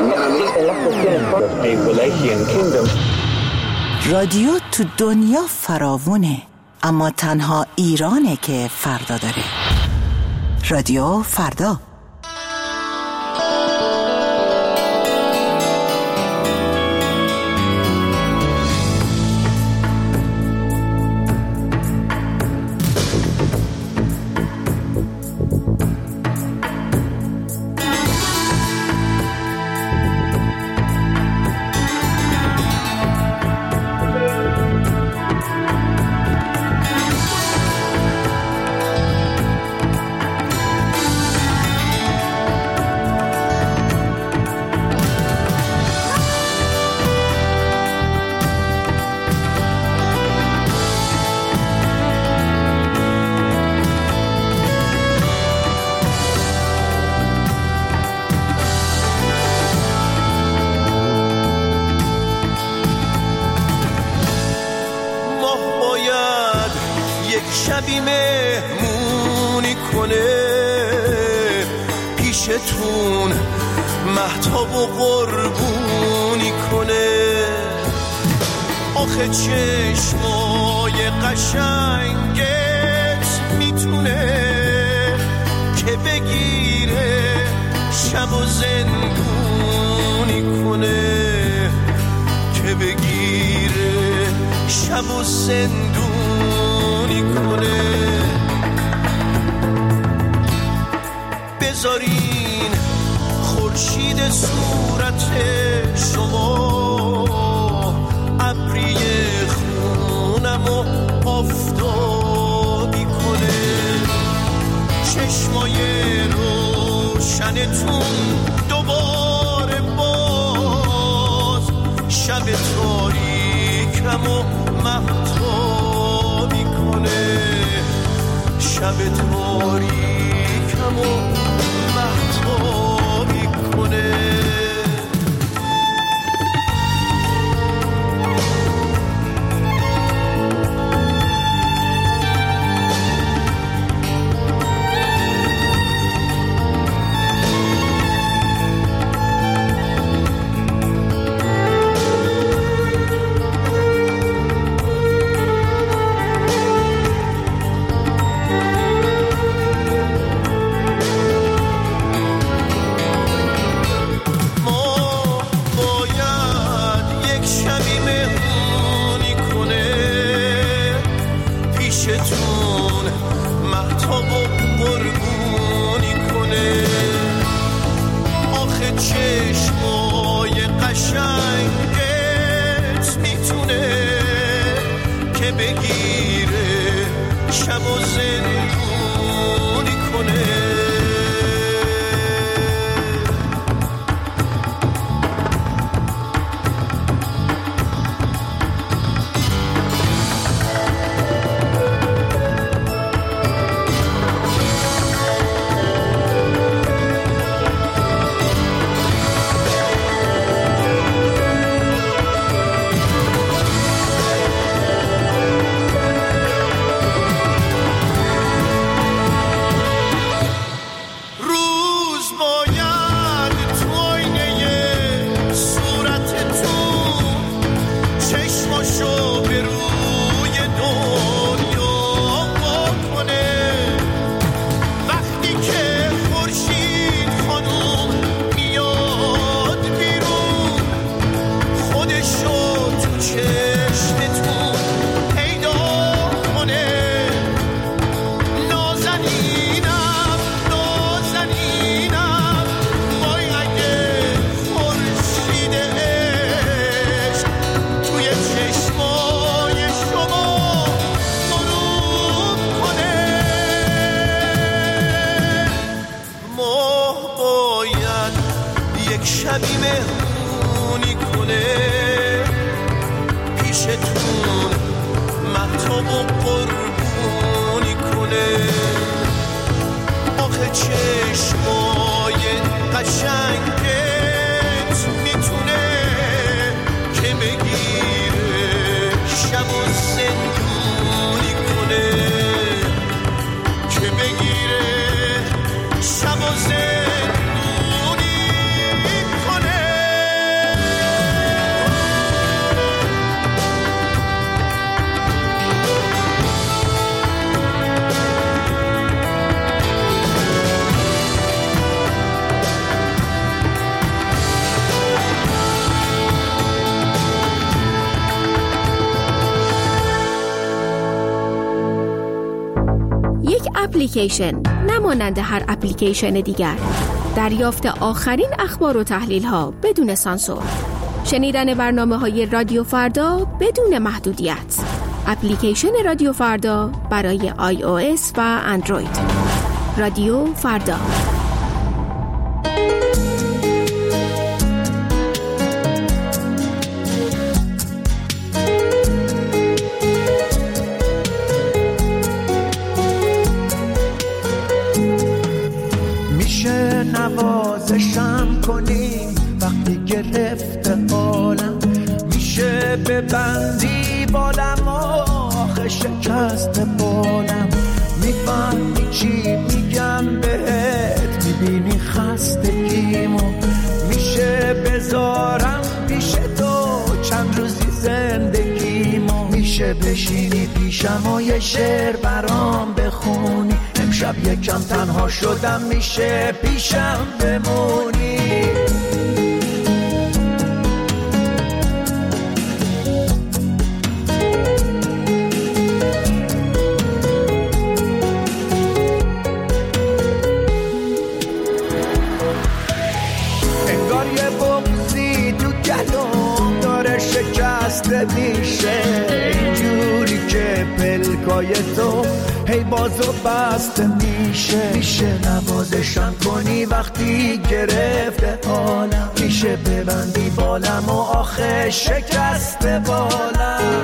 رادیو تو دنیا فراوونه، اما تنها ایرانه که فردا داره. رادیو فردا. شبی مهمونی کنه پیشتون، مهتاب و قربونی کنه. آخه چشمای قشنگت میتونه که بگیره شب و زندونی کنه، که بگیره شب و زندونی کنه. بذارین خورشید صورت شما ابری خونمو آفتابی کنه. چشمای روشنتون دوباره باز شب تاریکمو مهتابی کنه، شب تاریکمو مهتابی کنه. مهتاب و قربونی کنه. آخه چشمای قشنگت میتونه که بگیره شب و زندونی کنه. شبی مهمونی کنه پیشتون، مهتاب و قربونی کنه. آخه چشمای قشنگت میتونه که بگیره شب و زندونی کنه، که بگیره شب و زندونی کنه. اپلیکیشن، نمانند هر اپلیکیشن دیگر. دریافت آخرین اخبار و تحلیل ها بدون سانسور. شنیدن برنامه‌های رادیو فردا بدون محدودیت. اپلیکیشن رادیو فردا برای iOS و اندروید. رادیو فردا. میشه نوازشم کنی وقتی گرفته حالم، میشه ببندی بالم آخه شکست بالم. میفهمی چی میگم بهت، میبینی خستگیمو، میشه بذارم پیش تو چند روزی زندگیمو، میشه بشینی پیشم و یه شعر برام بخونی. امشب یکم تنها شدم، میشه پیشم بمونی. انگار یه بغضی تو گلوم داره شکسته میشه، اینجوری که پلکای تو هی بازو بسته میشه. میشه نوازشم کنی وقتی گرفته حالم، میشه ببندی بالم و آخه شکسته بالم.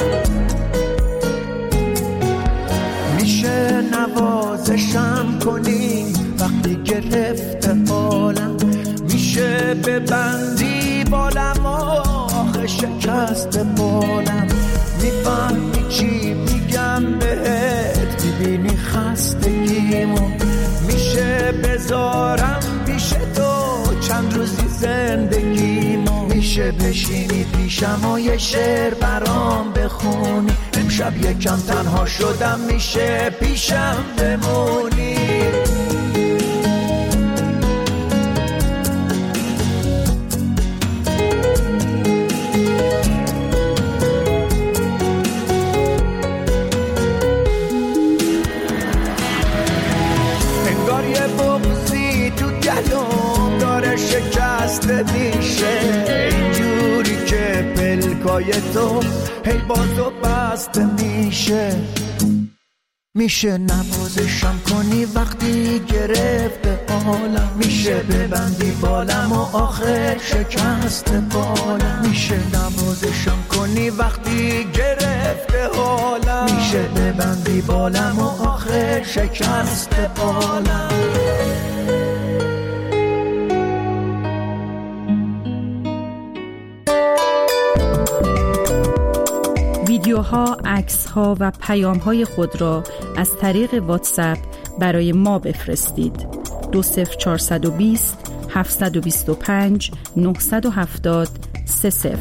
میشه نوازشم کنی وقتی گرفته حالم، میشه ببندی بالم و آخه شکسته بالم. میفهمی چی میگم بهت، میبینی خستگیمو، میشه بذارم پیش تو چند روزی زندگیمو، میشه بشینی پیشم و یه شعر برام بخونی. امشب یکم تنها شدم، میشه پیشم بمونی. شکسته میشه، اینجوری که پلکای تو هی بازو بسته میشه. میشه نوازشم کنی وقتی گرفته حالم، میشه ببندی بالم و آخر شکسته بالم. میشه نوازشم کنی وقتی گرفته حالم، میشه ببندی بالم و آخر شکسته بالم. ویدیوها، عکس‌ها و پیام‌های خود را از طریق واتساپ برای ما بفرستید. 20420 725 970 30.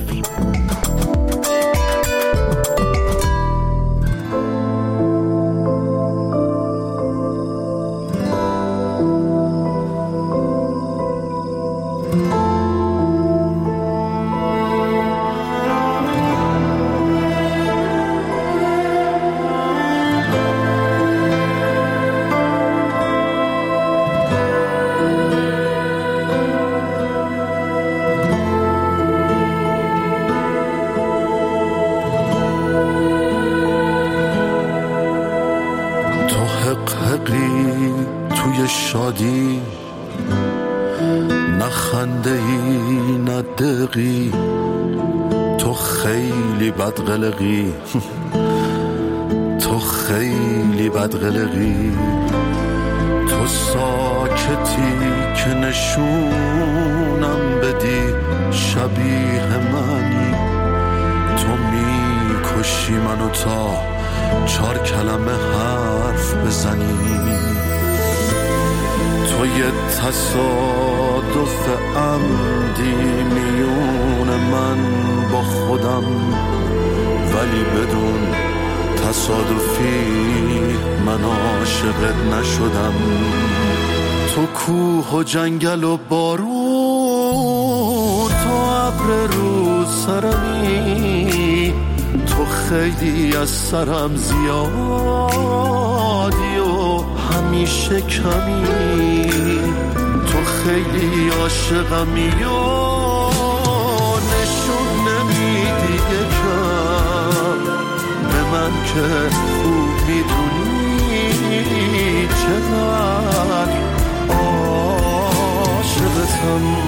توی شادی نخنده ای ندقی، تو خیلی بدقلقی، تو خیلی بدقلقی. تو ساکتی که نشونم بدی شبیه منی، تو میکشی منو تا 4 کلمه حرف بزنی. تو یه تصادف عمدی میون من با خودم، ولی بدون تصادفی من عاشقت نشدم. تو کوه و جنگل و بارون، تو ابر رو سرمی، تو خیلی از سرم زیادی و همین همیشه کمی، تو خیلی عاشقمی و نشون نمیدی یکم به من که خوب میدونی چقدر عاشقتم.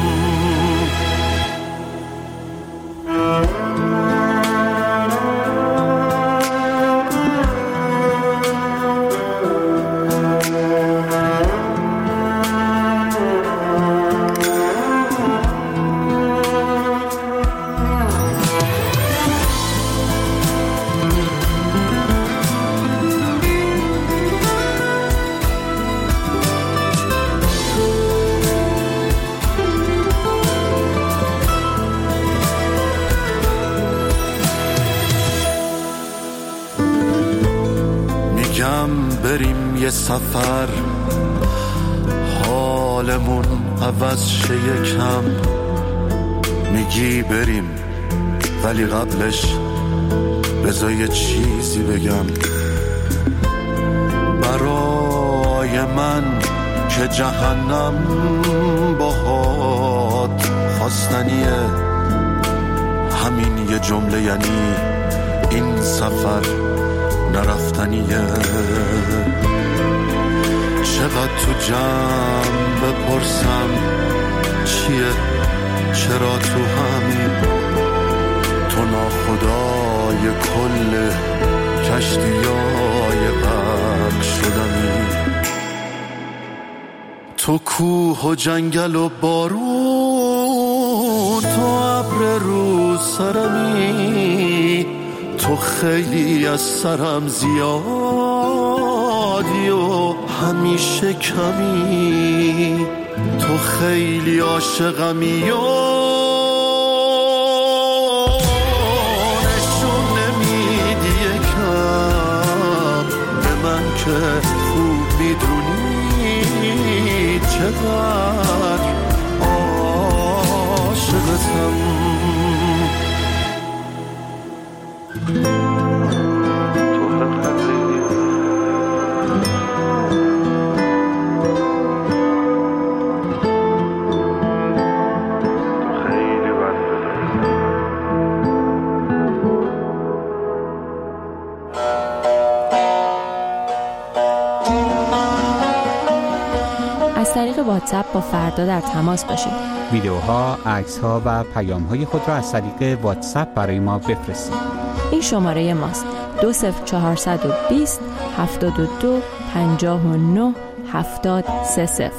بریم یه سفر حالمون عوض شه یکم، میگی بریم ولی قبلش بذار یه چیزی بگم برای من که جهنم باهات خواستنیه. همین یه جمله یعنی این سفر نرفتنیه. چقدر تو جمع بپرسم چیه چرا تو همین، تو ناخدای کل کشتیای غرق شدنی. تو کوه و جنگل و بارون، تو ابر رو سرمی، تو خیلی از سرم زیادی و همیشه کمی، تو خیلی عاشقمی و نشون نمیدی یکم به من که خوب میدونی چقدر عاشقتم. از طریق واتساپ با فردا در تماس باشید. ویدیوها، عکس‌ها و پیام‌های خود را از طریق واتساپ برای ما بفرستید. این شماره ماست: 20420 72 59 7030.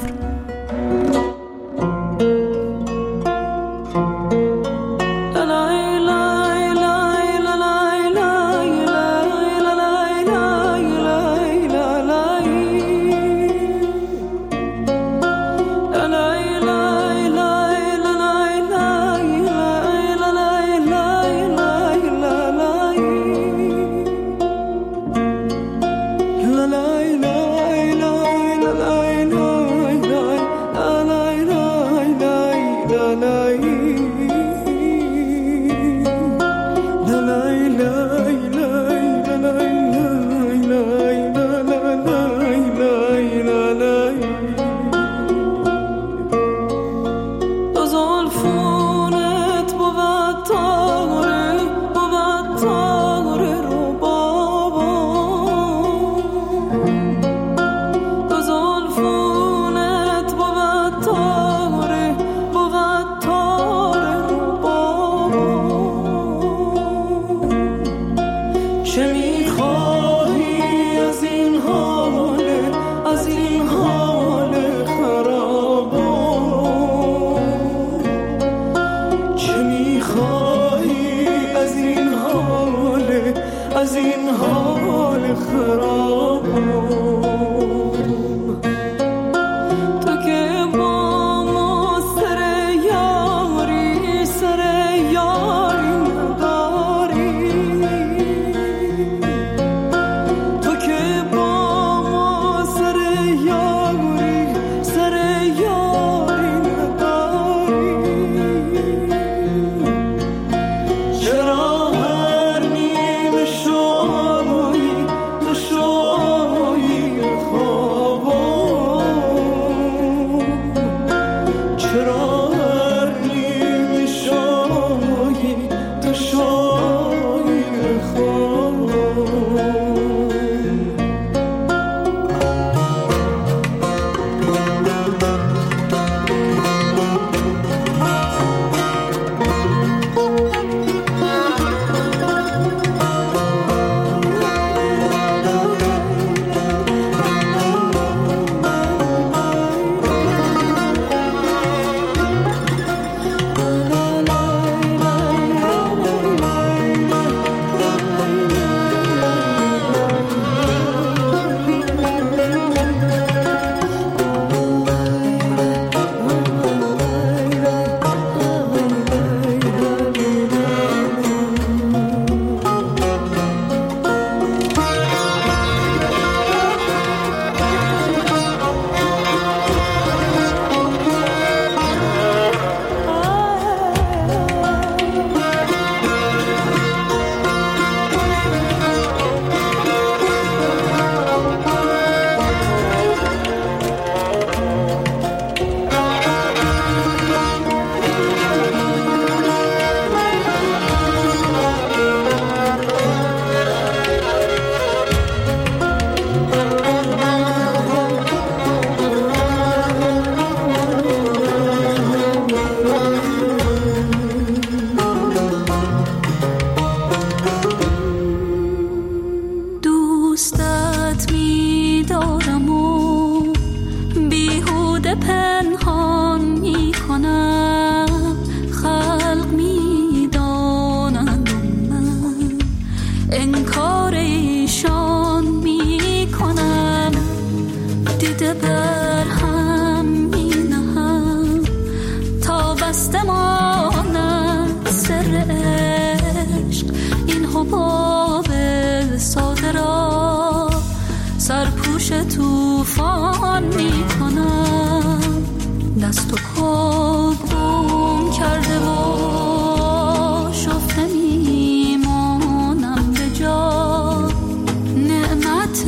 دست و پا گم کرده و شفته میمانم به جا. نعمت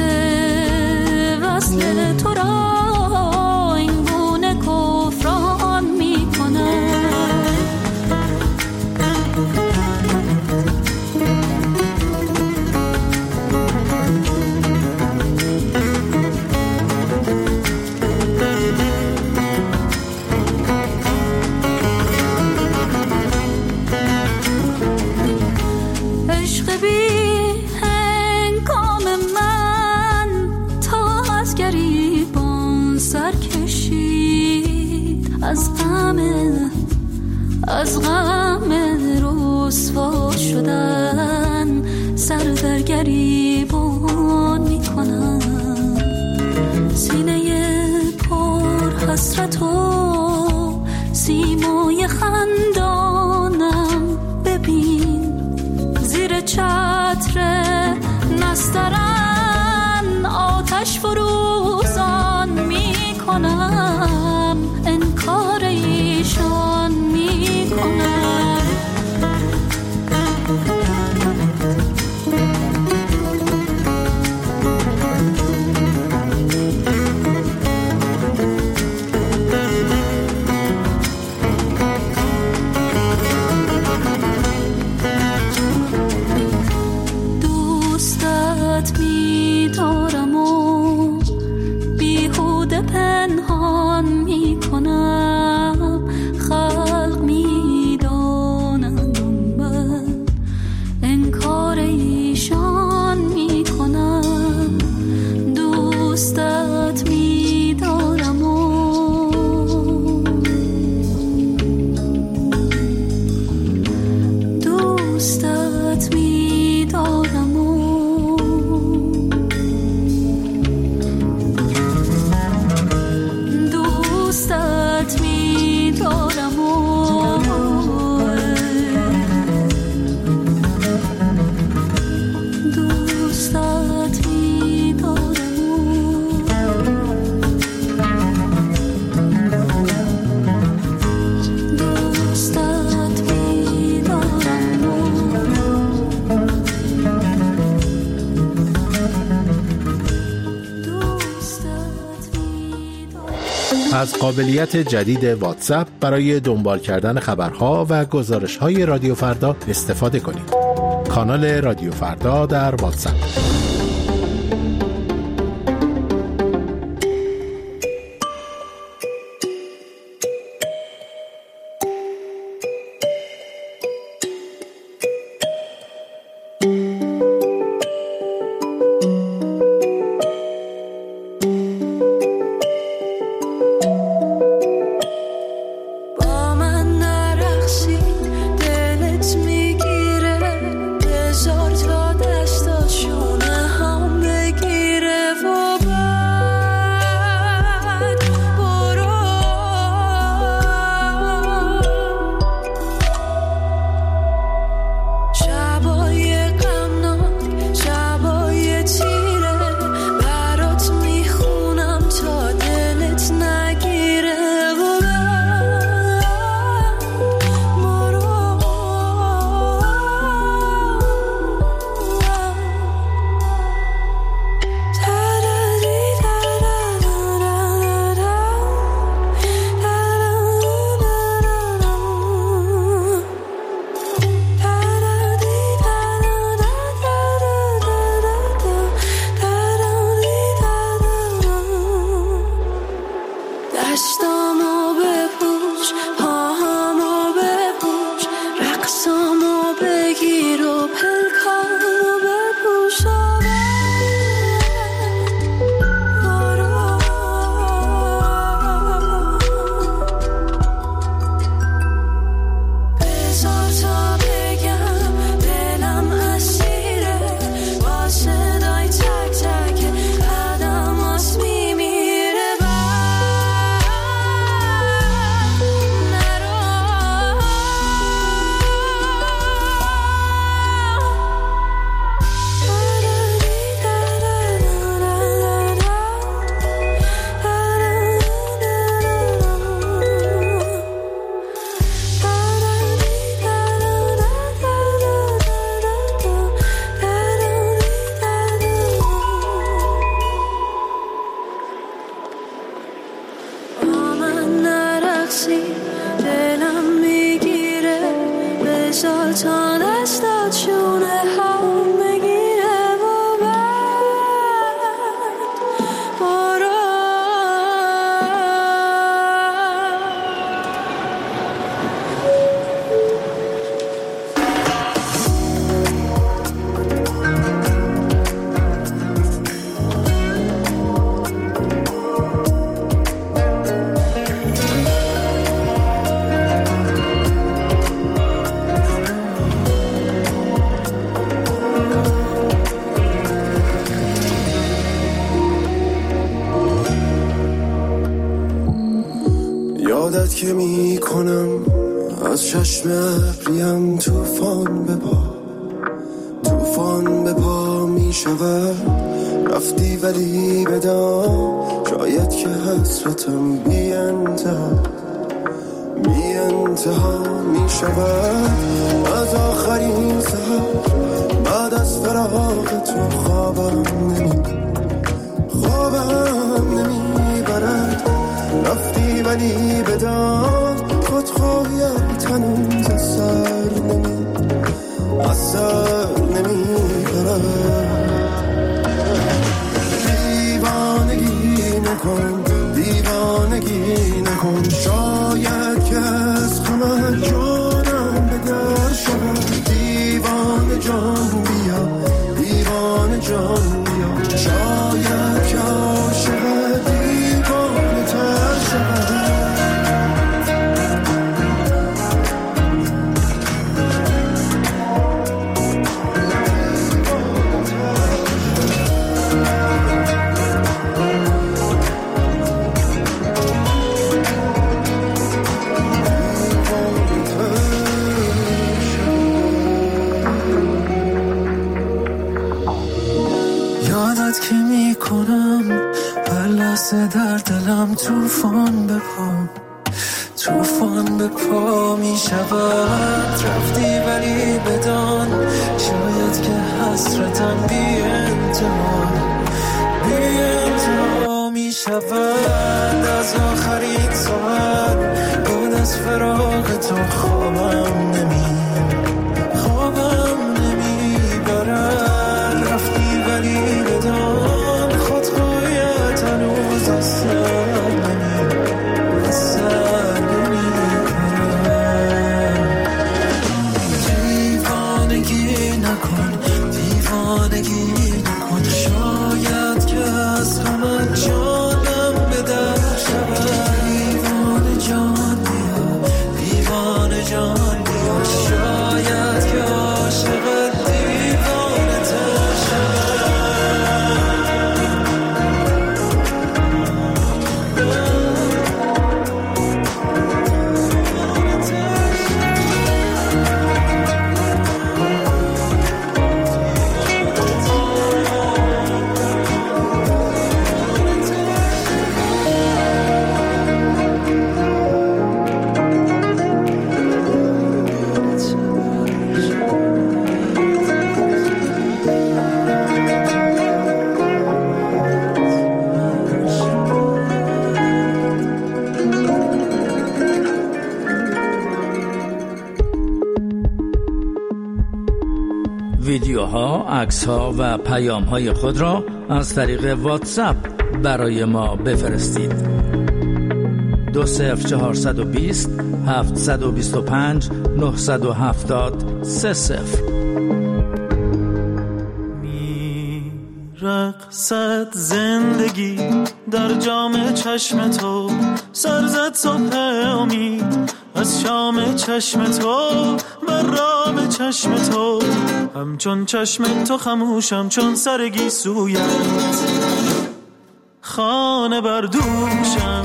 وصل تو را این گونه کفران میکنم. از غم رسوا شدن سر در گریبان میکنم. سینه پر حسرت و سیمای خندانم ببین. زیر چتر نسترن آتش فروزان میکنم. انکار ایشان میکنم. دوستت میدارم و بیهوده پنهان میکنم. خلق میدانند و من انکار ایشان میکنم. دوستت میدارم و دوستت میدارم و دوستت میدارم و دوستت میدارم دوستت از قابلیت جدید واتساپ برای دنبال کردن خبرها و گزارش‌های رادیو فردا استفاده کنید. کانال رادیو فردا در واتساپ. تا دستاشونه هم بگی سلطانش داد شونه هم بگیره و بعد برو. یادت که می کنم از چشم ابریم توفان به پا می شود. رفتی ولی بدان شاید که حسرتم بی انتها می شود. از آخرین سحر بعد از فراق تو خوابم نمی برد. رفتی ولی بدان خودخواهیت هنوز از سر نمی برد. دیوانگی نکن شاید که از غمت جانم به در شود. دیوانه جان بیا شاید که عاشقت دیوانه تر شود. که می کنم هر لحظه در دلم توفان به پا می شود. رفتی ولی بدان شاید که حسرتم بی انتها می شود. از آخرین ساعت بعد از فراق تو خوابم نمی برد. رفتی ولی بدان خودخواهیت هنوز از سر نمی برد. دیوانگی نکن شاید که از همه جانم به در شود. دیوانه جان بیا شاید که عاشقت دیوانه تر شود. ویدیوها، عکس‌ها و پیام‌های خود را از طریق واتساپ برای ما بفرستید. 20420 725 970 30. رقصد زندگی در جام چشم تو، سرزد صبح امید از شام چشم تو، برام چشم تو، همچون چشم تو خموشم چون سرگی سویت، خانه بردوشم.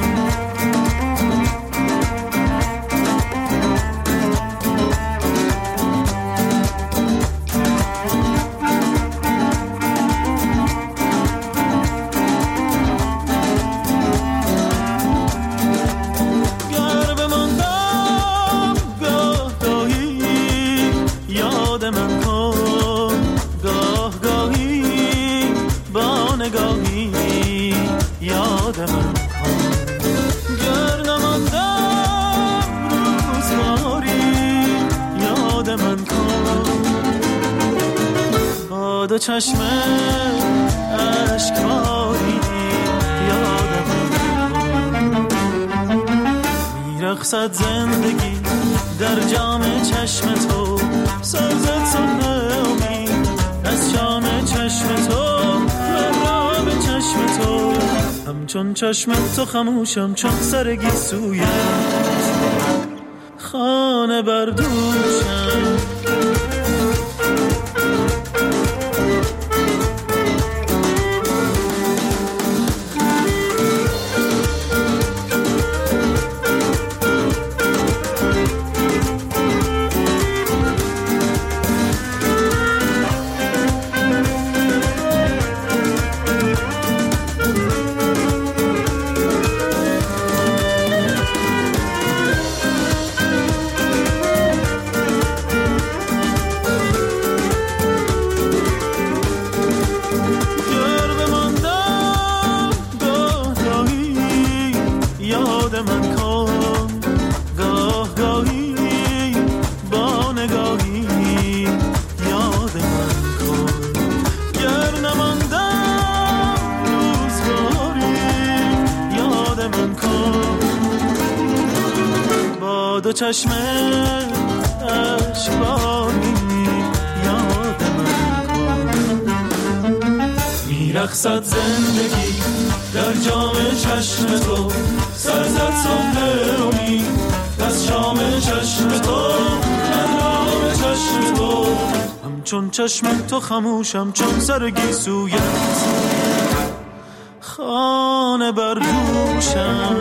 دو چشم اشکباری یادم میرقصد زندگی در جام چشم تو، سرزد صبح امید از شام چشم تو، مرام چشم تو، همچون چشم تو خموشم چون سرگی سویت خانه بردوشم. دو چشم اشکباری یاد من کن، میرقصد زندگی در جام چشم تو، سرزد صبح امید از شام چشم تو، مرام چشم تو، همچون چشم تو خموشم چون سرگی سویت خانه بردوشم.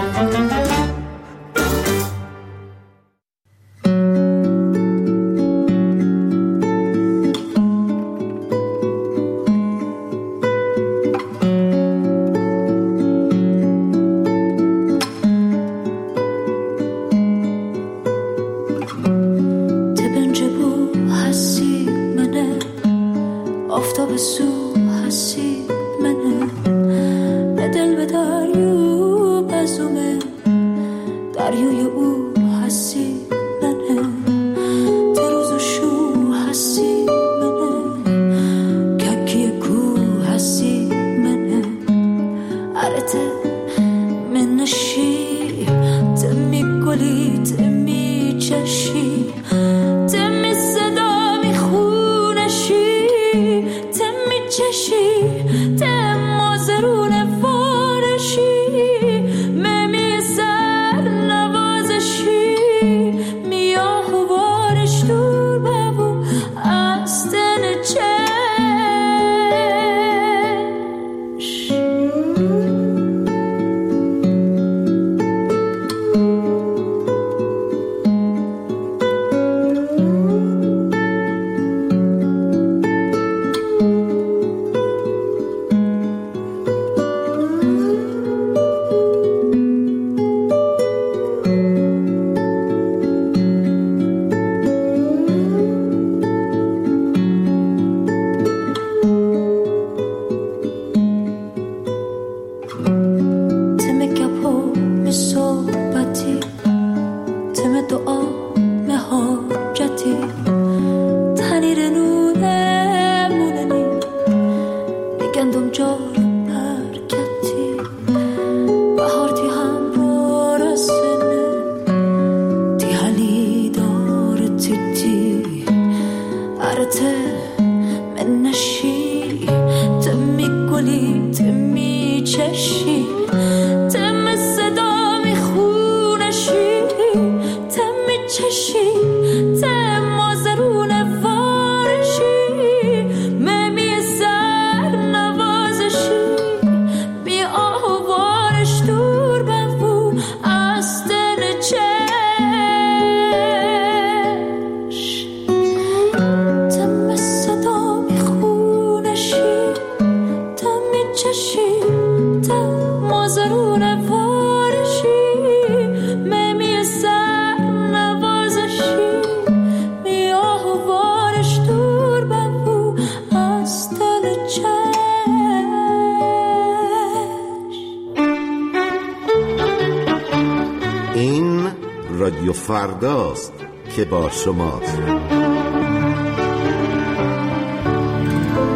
رادیو فرداست که با شماست.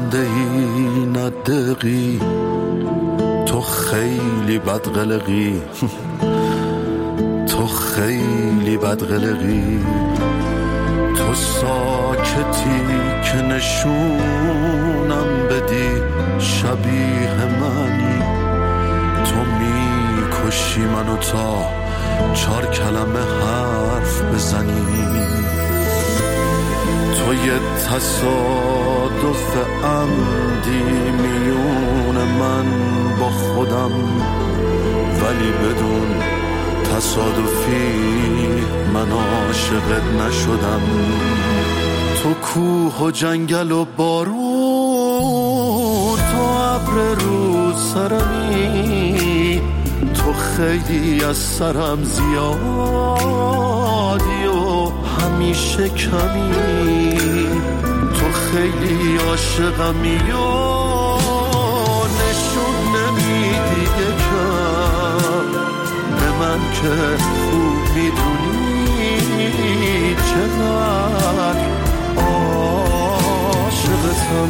خنده ای ندقی، تو خیلی بدقلقی تو خیلی بدقلقی، تو ساکتی که نشونم بدی شبیه منی، تو میکشی منو تا 4 کلمه حرف بزنی، تو یه تصادف عمدی میون من با خودم، ولی بدون تصادفی من عاشقت نشدم. تو کوه و جنگل و بارون، تو ابر رو سرمی، تو خیلی از سرم زیادی و همیشه کمی، تو خیلی عاشقمی و نشون نمیدی یکم به من که خوب میدونی چقدر عاشقتم.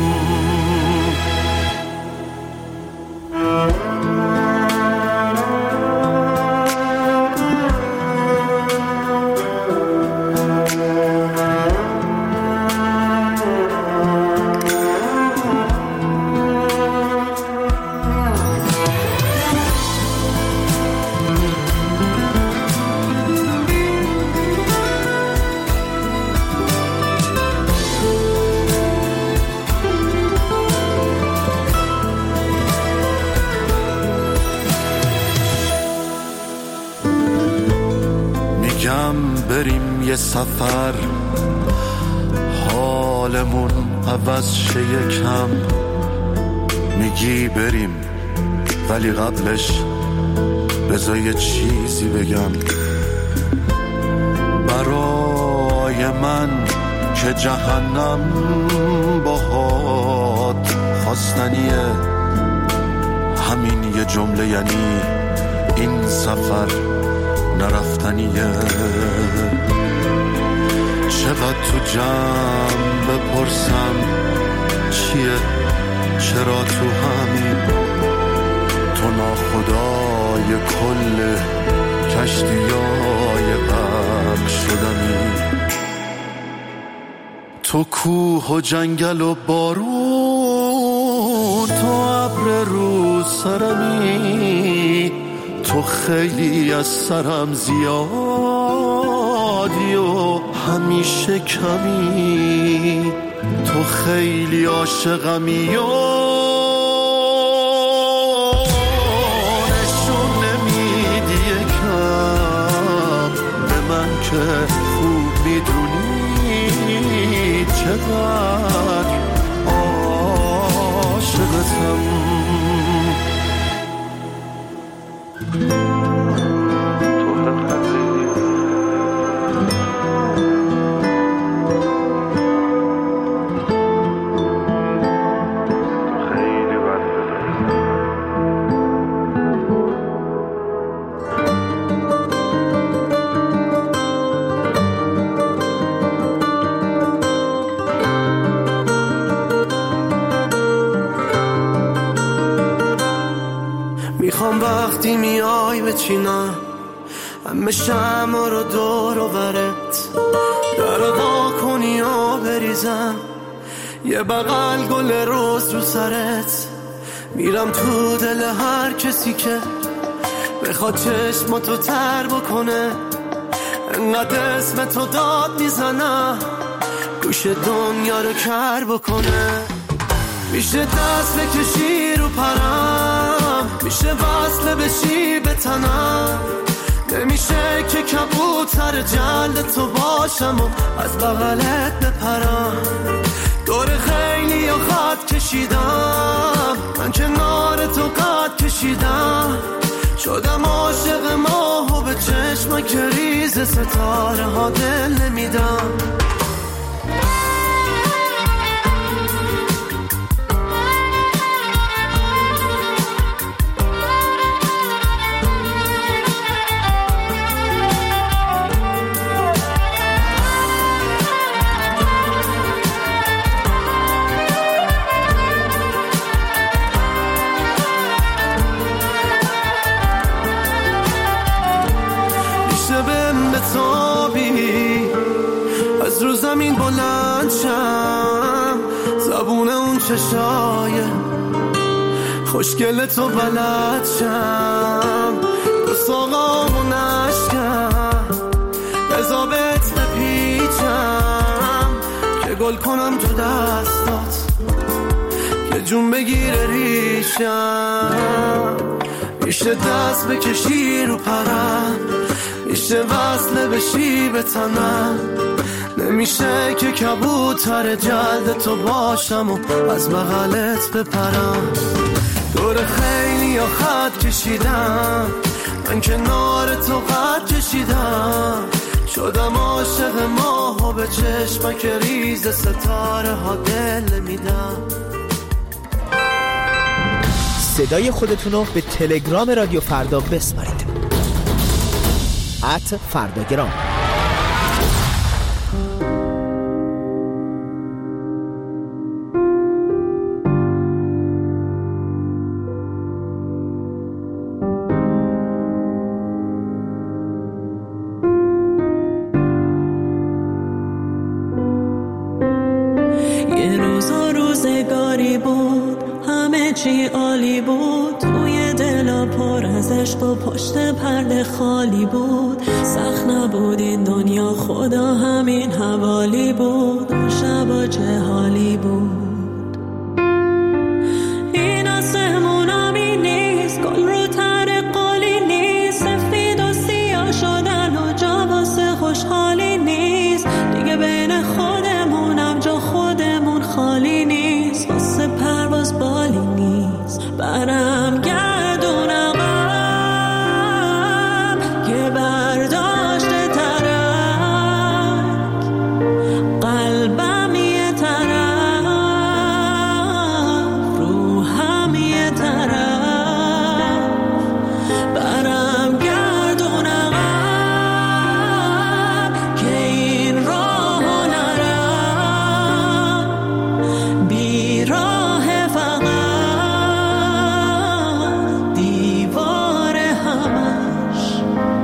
بریم یه سفر حالمون عوض شه یکم، میگی بریم ولی قبلش بذار یه چیزی بگم. برای من که جهنم باهات خواستنیه، همین یه جمله یعنی این سفر نرفتنیه. چقدر تو جمع بپرسم چیه، چرا تو همین، تو ناخدای کل کشتیای غرق شدمی، تو کوه و جنگل و بارون، تو ابر رو سرمی، تو خیلی از سرم زیادی و همیشه کمی، تو خیلی عاشقمی و نشون نمیدی یکم به من که خوب میدونی چقدر عاشقتم. میخوام وقتی میای بچینم همه شمع رو دور و برت، در وا کنی و بریزم یه بغل گل روز رو سرت، میرم تو دل هر کسی که بخواد چشماتو تر بکنه، انقدر اسم تو داد میزنم گوش دنیا رو کر بکنه. میشه دست بکشی رو پرم، میشه وصل بشی به تنم، نمیشه که کبوتر جلد تو باشم و از بغلت بپرم. دور خیلی و خط کشیدم، من کنار تو قد کشیدم، شدم عاشق ماه و به چشم که ریز ستاره ها دل نمیدم. حسابی از رو زمین بلند شم، زبون اون چشای خوشگل تو بلد شم، دو ساقامو نشکم بزابت بپیچم که گل کنم تو دستات که جون بگیره ریشم، میشه دست بکشی رو پرم، میشه وصله بشی به تنم، نمیشه که کبوتر جلد تو باشم و از بغلت بپرم. دور خیلی یا خط کشیدم، من کنار تو خط کشیدم، شدم عاشق ماه و به چشمک ریز ستاره ها دل میدم. صدای خودتونو به تلگرام رادیو فردا بسپارید. @فرداگرام. یه روزگاری بود همه چی عالی بود، توی دل پر از عشق و پشت پرده خالی بود، سخت نبود این دنیا خدا همین حوالی بود، اون شبا چه حالی بود. این آسمون آبی نیست، گل رو تر قالی نیست، سفید و سیاه شدن و جا واسه خوشحالی نیست، دیگه بین خودمونم جا خودمون خالی نیست، واسه پرواز بالی نیست، برم گردون عقب که برداشته ترک، قلبم یه طرف روحم یه طرف، برم گردون عقب که این راه نرم، بیراه فقط دیوار همش.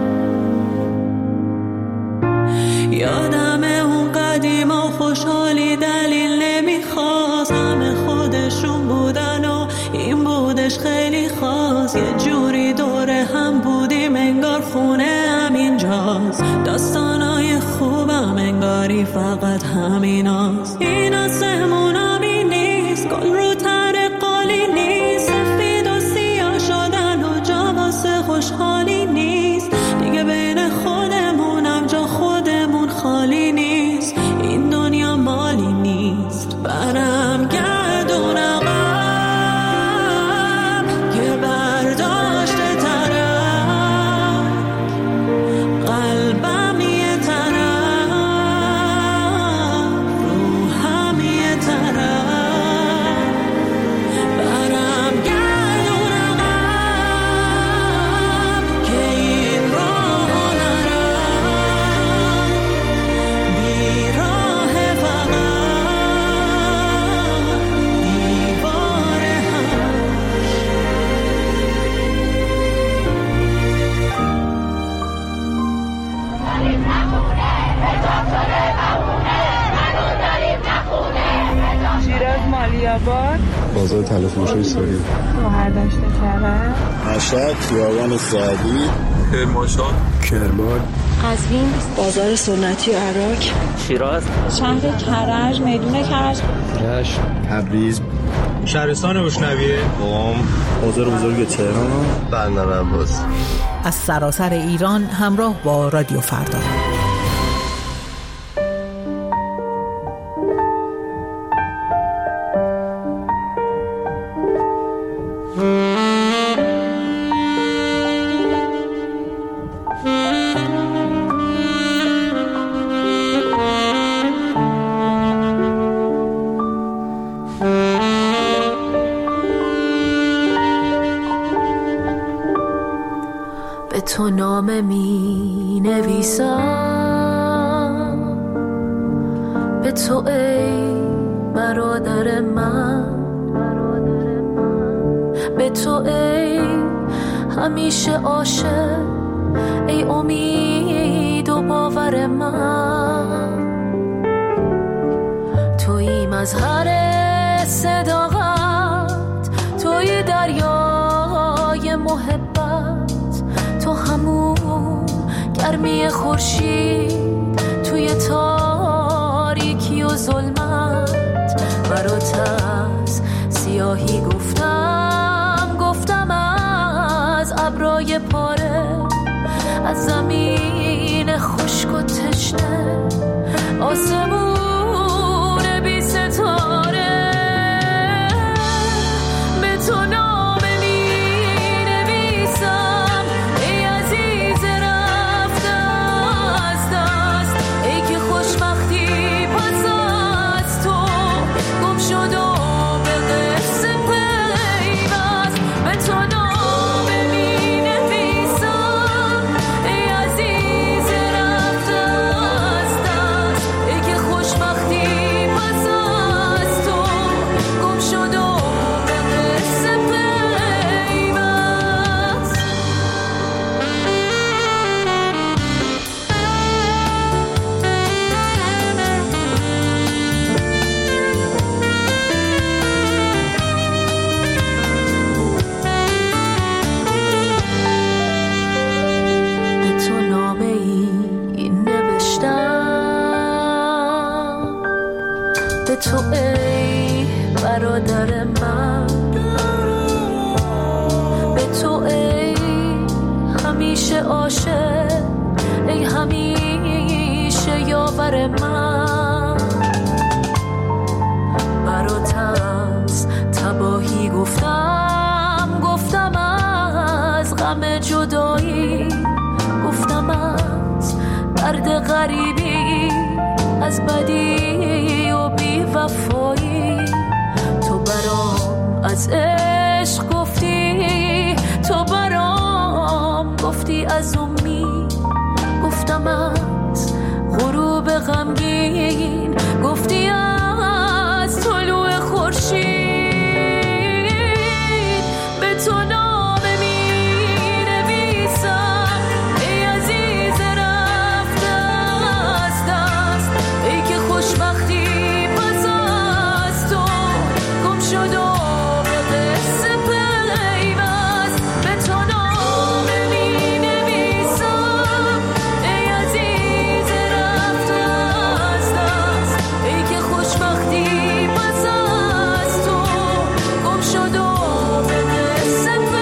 یادم اون قدیم و خوشحالی دلیل نمیخواست، همه خودشون بودن و این بودش خیلی خاص، یه جوری دور هم بودیم انگار خونه همینجاست، داستانای خوبم انگاری فقط همیناست. این آسمون آبی نیست، گل رو تر قالی نیست، سفید و سیاه شدن و جا واسه خوشحالی نیست، دیگه بین خودمونم جا خودمون خالی نیست، این دنیا مالی نیست، برم گردون عقب که برداشته ترک، قلبم یه طرف روحم یه طرف، برم گردون عقب که این راه نرم، بیراه فقط دیوار شیراز مالیاباد، بازار تلفروشی سوری، شهرداشت کرد، مشهد خیابان سعدی، کرمانشاه، کرمان، قزوین، بازار سنتی عراق، شیراز، شهر کرج، میدون کرج، رشت، تبریز، شهرستان اشنویه، قم، بازار بزرگ تهران، بندر عباس. از سراسر ایران همراه با رادیو فردا. به تو نامه می نویسم، به تو ای برادر من، به تو ای همیشه عاشق، ای امید و باور من، تویی مظهر صداقت، تویی دریای محبت، تو همون گرمی خورشید توی تاریکی و ظلمت. برات از سیاهی گفتم از ابرای پاره، از زمین خشک و تشنه، آسمون بی ستاره. به تو نامه می نویسم ای عزیز رفته از دست، ای که خوشبختی پس از تو گم شد و به قصه پیوست. به تو نامه می نویسم ای عزیز رفته از دست، ای که خوشبختی پس از تو گم شد و به قصه پیوست. به تو نامه ای نوشتم، به تو ای برادر من، به تو ای همیشه عاشق، ای همیشه یاور من. برات از تباهی گفتم از غم جدایی، گفتم از درد غریبی، از بدی و بی وفایی. تو برام از عشق گفتی، تو برام گفتی از امید، گفتم از غروب غمگین، گفتی از طلوع خورشید. به تو نامه می نویسم ای عزیز رفته از دست، ای که خوشبختی پس از تو گم شد و به قصه پیوست. به تو نامه می نویسم ای عزیز رفته از دست، ای که خوشبختی پس از تو گم شد و به قصه پیوست.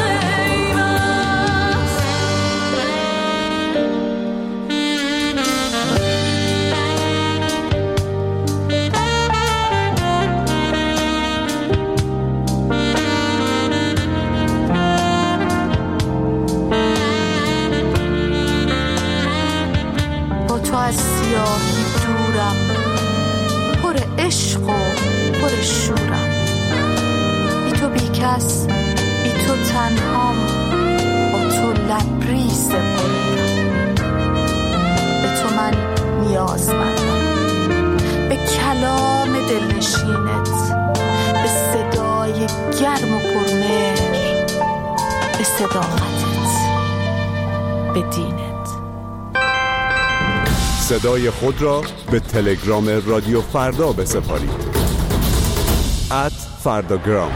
با تو از سیاهی دورم، پر عشق و پر شورم، بی تو بی کس، بی تو تنهام، با تو لبریز بمیرم. به تو من نیازمندم، به کلام دلنشینت، به صدای گرم و پرمهر، به صداقتت، به دینت. صدای خود را به تلگرام رادیو فردا بسپارید. @فرداگرام.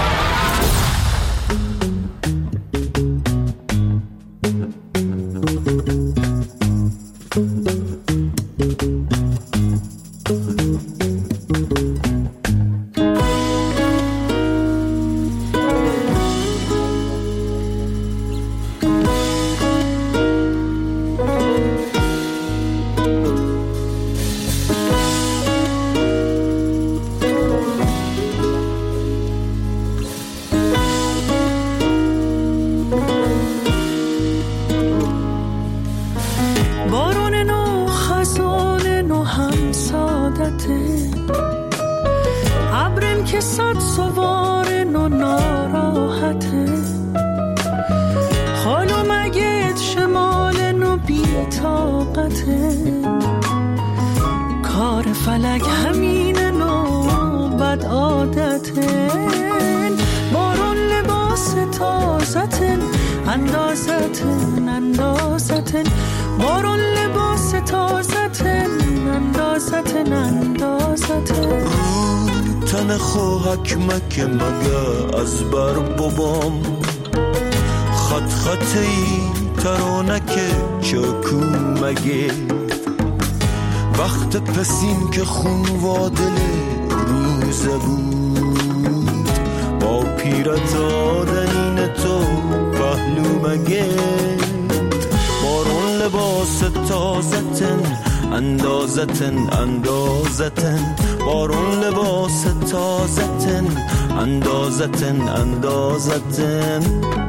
که صد سوار نو ناراحته، حالا مگه شمال نو بی طاقته، کار فلک همین نو بد عادته، بارون لباس تازتن اندازتن بارون لباس اندازتن اندازتن تن خواهک مکه مگه از بر بابام خط خطی ترانک چاکو مگه وقت پسین که خون وادل روزه بود با پیرت آدنین تو پهلو مگه بارون لباس تازتن اندازتن اندازتن بارون لباس تازتن اندازتن اندازتن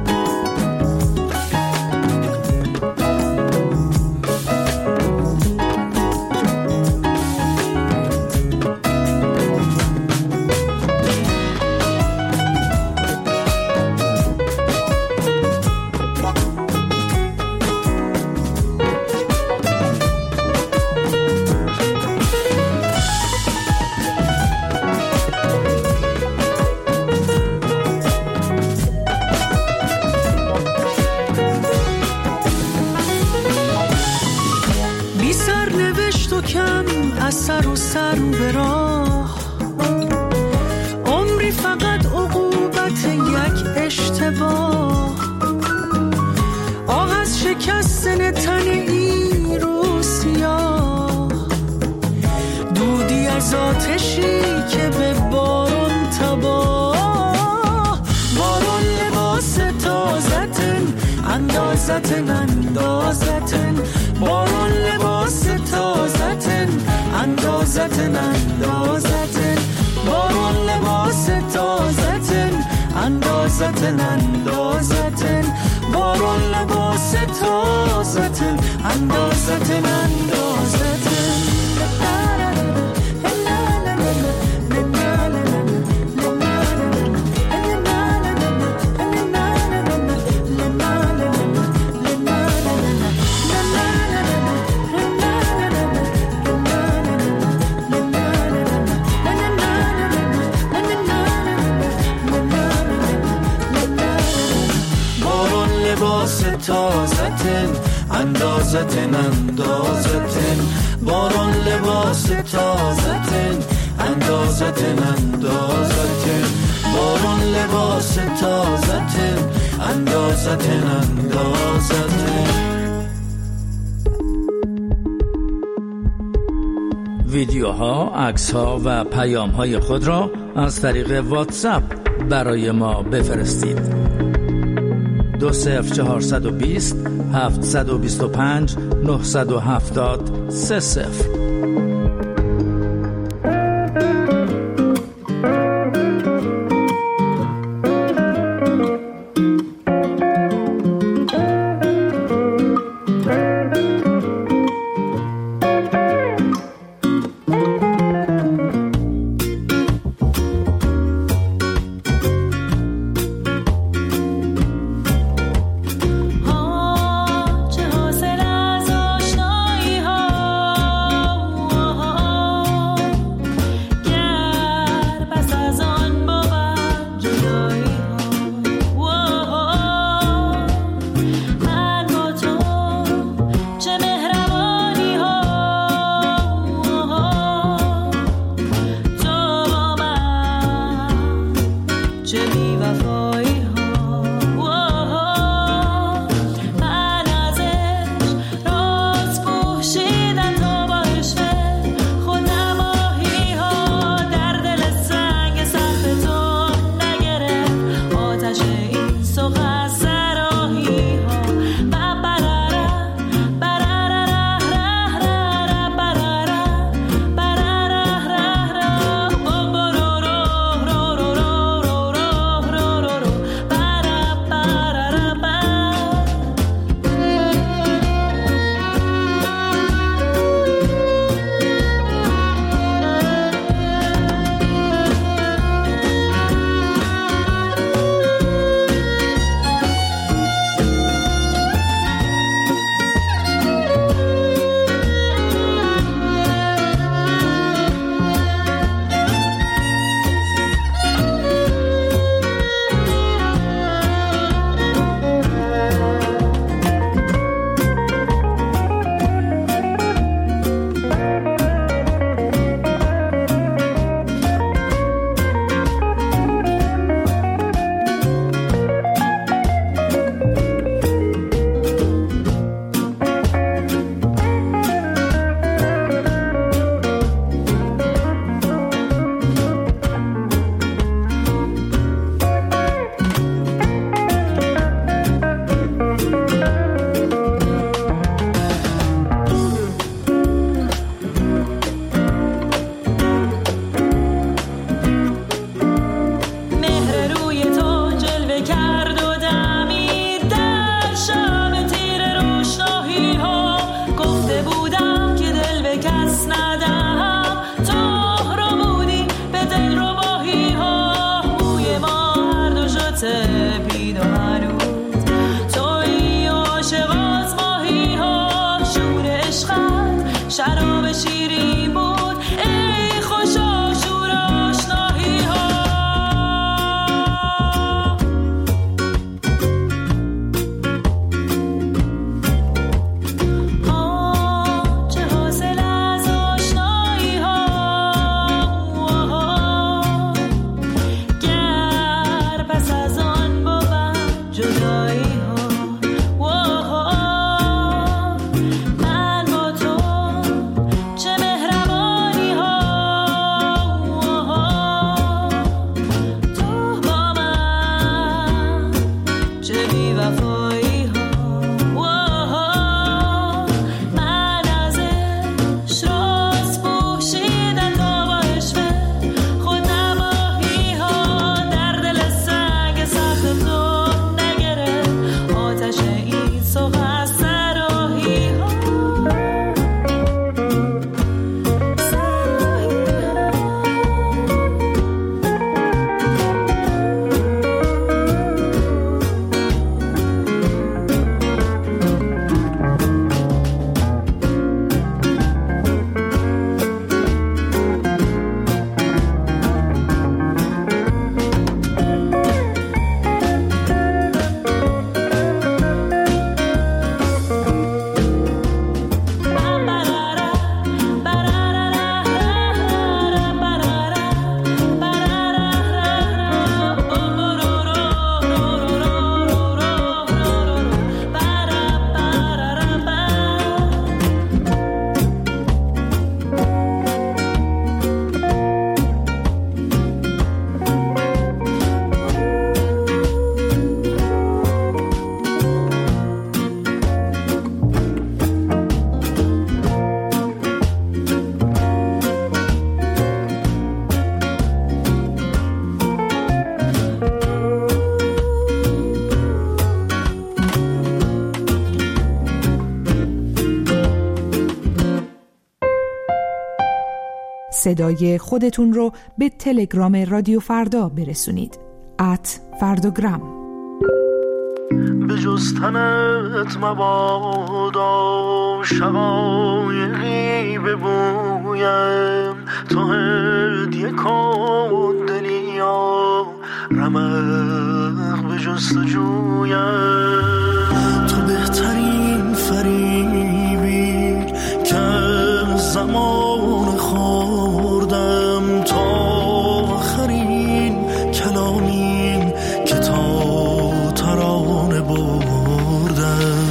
سر و سر به راه عمری فقط عقوبت یک اشتباه آه از شکستن تن این رو سیاه دودی از آتشی که به بارون تباه بارون لباس تازتن اندازتن اندازتن بارون لباس تازتن اندازتن اندازتن بارون لباس تازتن اندازتن اندازتن بارون لباس تازتن اندازتن اندازتن تازتن اندازتن اندازتن بارون لباس تازتن اندازتن اندازتن بارون لباس تازتن اندازتن اندازتن ویدیوها، عکس‌ها و پیام‌های خود را از طریق واتساپ برای ما بفرستید. 20420 725 970 30. چه حاصل از آشنایی ها سپید و هنوز تویی عاشقات ماهی ها شور عشقت شراب شیرین بود ای خوشا شور آشنایی ها چه حاصل از آشنایی ها گر پس از آن بود جدایی ها من با تو چه مهربانی ها تو با من چه بی‌وفایی ها من از عشق راست پوشیدم تا با عشق خود نماهی ها در دل سنگ سخت تو نگرفت آتش این سوخ از سراحی ها صدای خودتون رو به تلگرام رادیو فردا برسونید. @فرداگرام. به جز تنت مبادا شقایقی ببویم تو هدیه کن دلیا رمق به جستجویم تو بهترین فریبی که زمان خوردم تا آخرین کلامین که تا ترانه بردم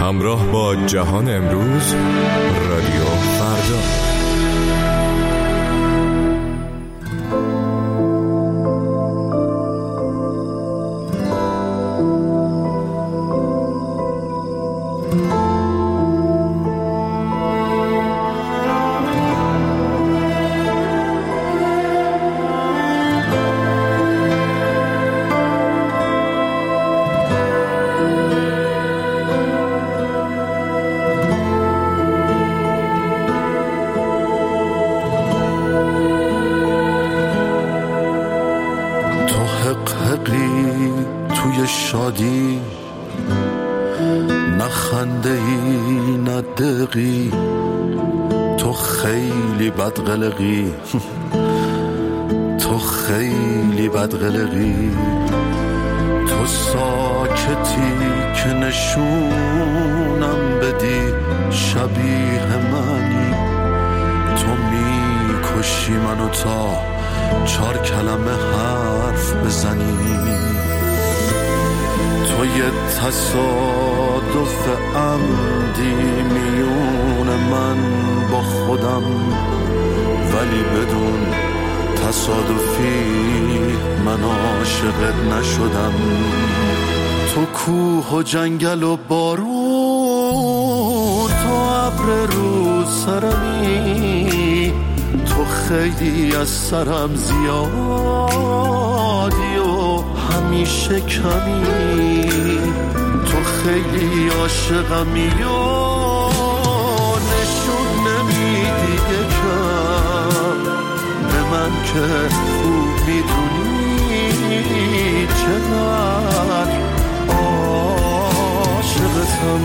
همراه با جهان امروز، رادیو فردا. توی شادی نه خنده ای نه دقی، تو خیلی بدقلقی تو خیلی بدقلقی، تو ساکتی که نشونم بدی شبیه منی، تو میکشی منو تا 4 کلمه حرف بزنی، تو یه تصادف عمدی میون من با خودم، ولی بدون تصادفی من عاشقت نشدم. تو کوه و جنگل و بارون، تو ابر رو سرمی، تو خیلی از سرم زیادی و همیشه کمی، تو خیلی عاشقمی و نشون نمیدی یکم به من که خوب میدونی چقدر عاشقتم.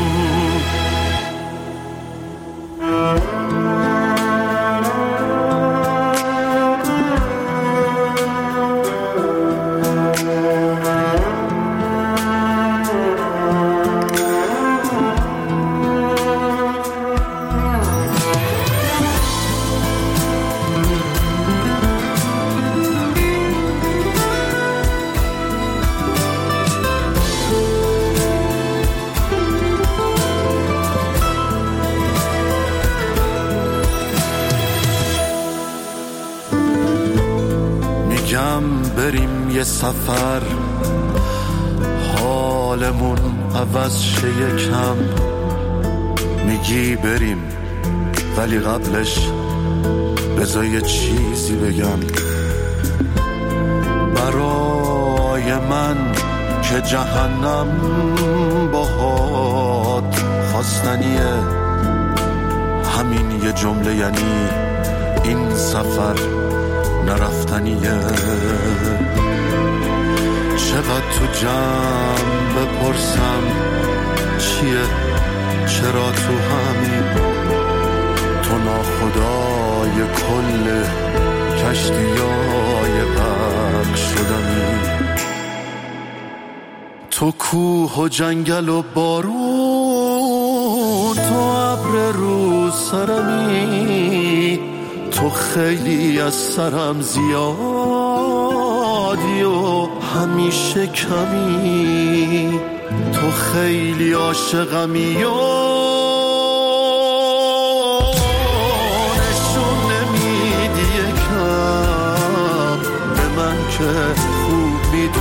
بریم یه سفر حالمون عوض شه یکم، میگی بریم ولی قبلش بذار یه چیزی بگم برای من که جهنم باهات خواستنیه. همین یه جمله یعنی این سفر نرفتنیه. چقدر تو جمع بپرسم چیه چرا تو همین، تو ناخدای کل کشتیای غرق شدنی، تو کوه و جنگل و بارون، تو ابر رو سرمی، تو خیلی از سرم زیادی و همیشه کمی، تو خیلی عاشقمی و نشون نمیدی یکم به من که خوب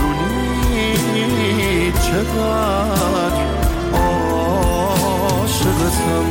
میدونی چقدر عاشقتم.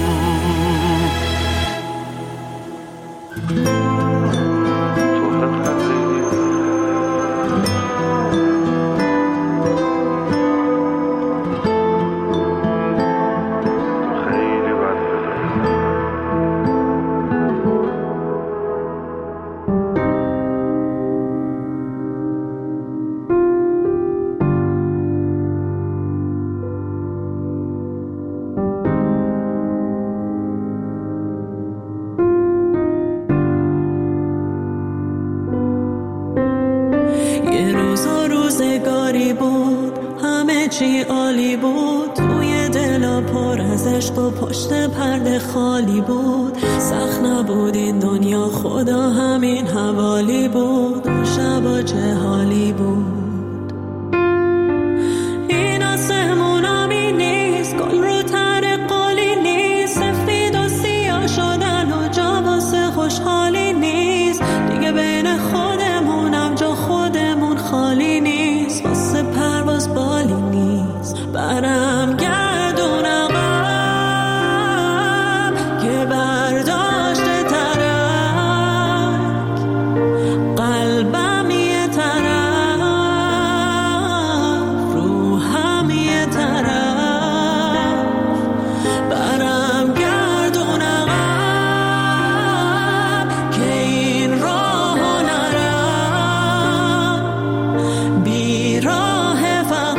روزگاری بود همه چی عالی بود، توی دل پر از عشق و پشت پرده خالی بود، سخت نبود این دنیا خدا همین حوالی بود، اون شبا چه حالی بود. این آسمون آمی نیست گل رو برم گردون عقب که برداشته ترک قلبم یه طرف روحم یه طرف برم گردون عقب که این راه نرم بیراه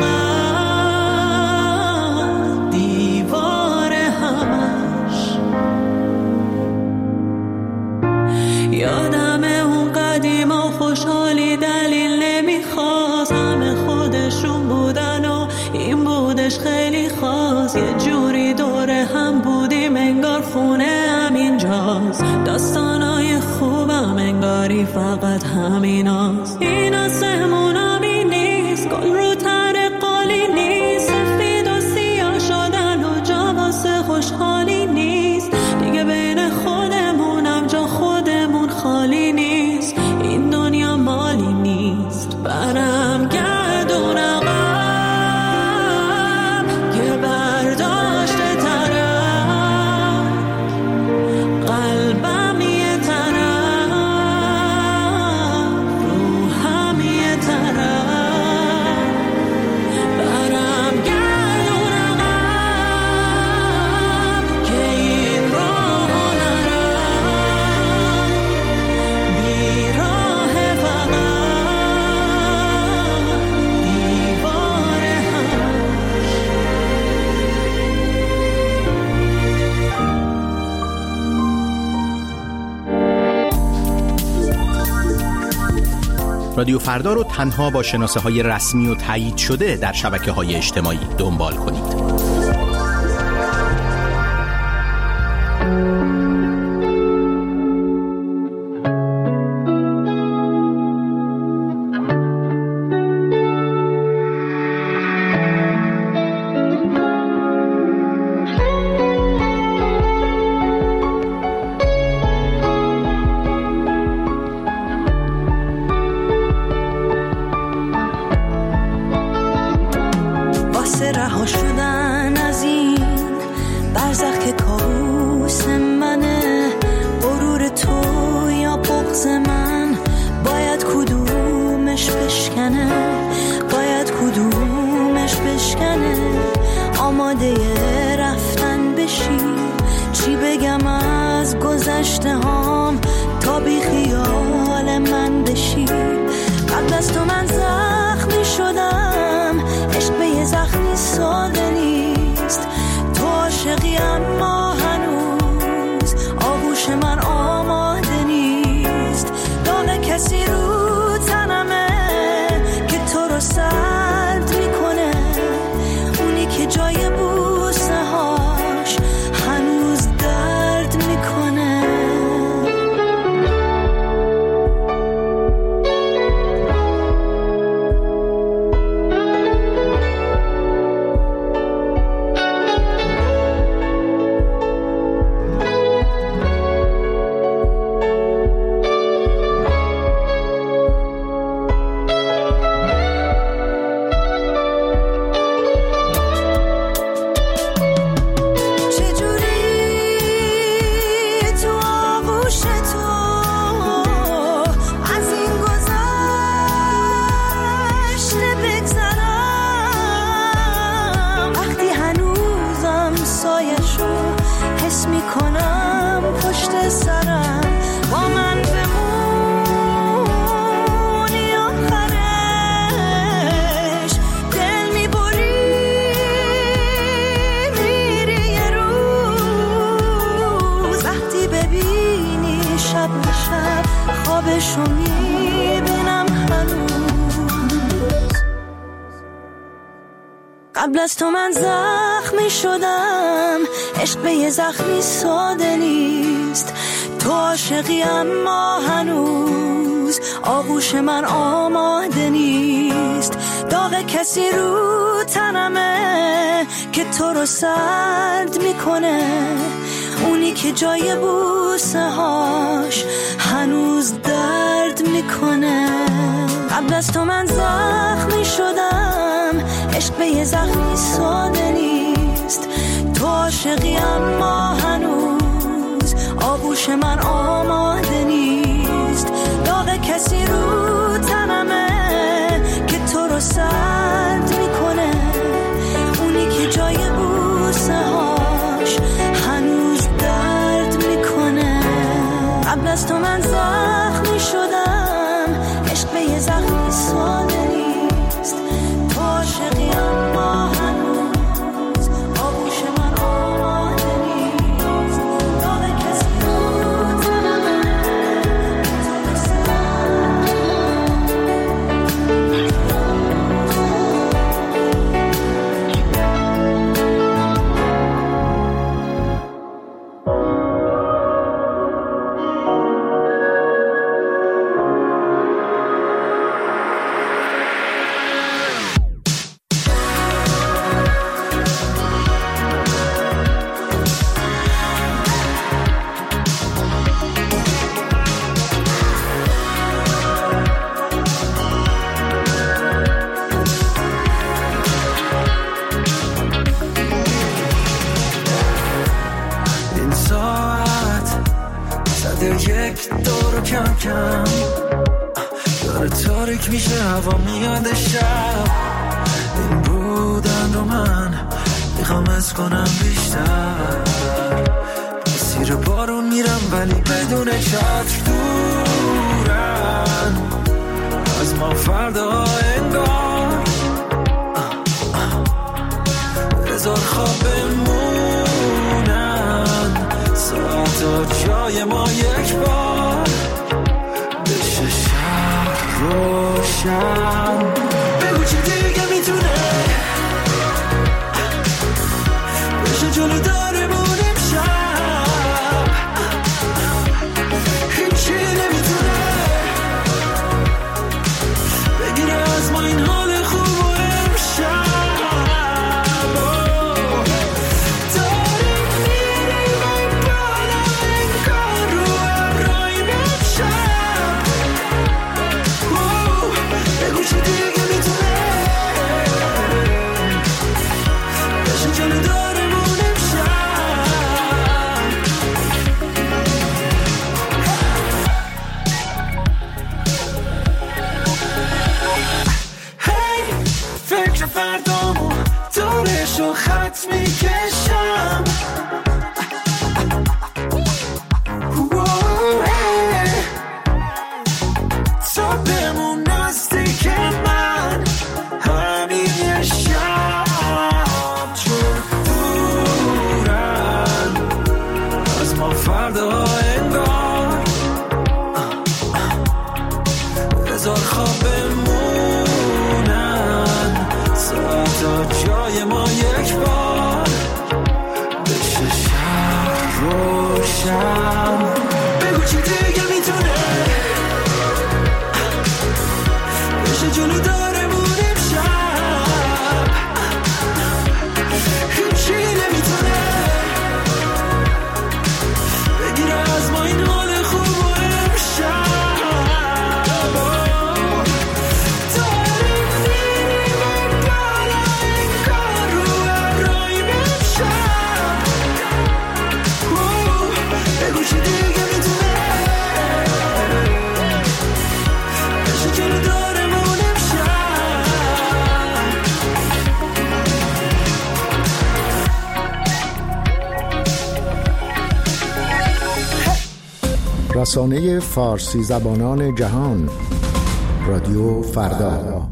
فقط دیوار همش. یادمه اون قدیم و خوشحالی دلیل نمیخواست، همه خودشون بودن و این بودش خیلی خاص، یه جوری دوره هم بودیم انگار خونه همینجاست، داستانای خوبم انگاری فقط همیناست. این آسمون آبی نیست، گل رو تر قالی نیست، سفید و سیاه شدن و جا واسه خوشحالی نیست دیگه، بین خودمونم جا خودمون خالی نیست، این دنیا مالی نیست. برم گردون عقب که برداشته طرف قلبم یه طرف روحم یه طرف برم گردون عقب که این راه نرم بیراه فقط دیوار رادیو فردا رو تنها با شناسه‌های رسمی و تایید شده در شبکه‌های اجتماعی دنبال کنید. واسه رها شدن از این برزخ که کابوس منه، غرور تو یا بغض من، باید کدومش بشکنه، باید کدومش بشکنه. آماده رفتن بشی، چی بگم از گذشته هام تا بی خیال من بشی. قبل از تو من زخمی شدم، عشق به یه زخمی ساده نیست، تو عاشقی اما هنوز آغوش من آماده نیست. داغ کسی رو تنمه که تو رو سرد میکنه، اونی که جای بوسه هاش هنوز درد میکنه. خوابشو میبینم هنوز. قبل از تو من زخمی شدم، عشق به یه زخمی ساده نیست، تو عاشقی اما هنوز آغوش من آماده نیست. داغ کسی رو تنمه که تو رو سرد میکنه، اونی که جای بوسه هاش هنوز درد میکنه. قبل از تو من زخمی شدم، عشق به یه زخمی ساده نیست. تو عاشقی اما هنوز آغوش من آماده نیست. داغ کسی رو تنمه که تو رو سرد میکنه، اونی که جای بوسه هاش هنوز درد میکنه. قبل از تو من زخمی شدم، عشق به یه زخمی ساده نیست. تو عاشقی اما هنوز آغوش من آماده نیست. داغ کسی رو تنمه که تو رو سرد. این ساعت 101 دور کم کم داره تاریک میشه، هوا میاد شب. این بودن رو من میخوام از کنم بیشتر. مسیر بارون میرم ولی بدون چتر، دورن از ما فردا انگار. هزار خواب بمونن، ساعتا جای ما یک بار بشه شب روشن. بگو چی دیگه میتونه بشه جلو دارمون امشب. هیچی نمیتونه بگیره از ما این حال خوب و امشب. فردامو دورشو خط میکشم. تو بمون نزدیک من همین یه شب، چون دورن از ما فردا انگار. هزار خواب بمونن، ساعتا جای ما یک بار بشه شب روشن. بگو چی دیگه میتونه بشه جلو دارمون امشب. هیچی نمیتونه بگیره از ما این حال خوب و امشب. رسانه فارسی زبانان جهان، رادیو فردا.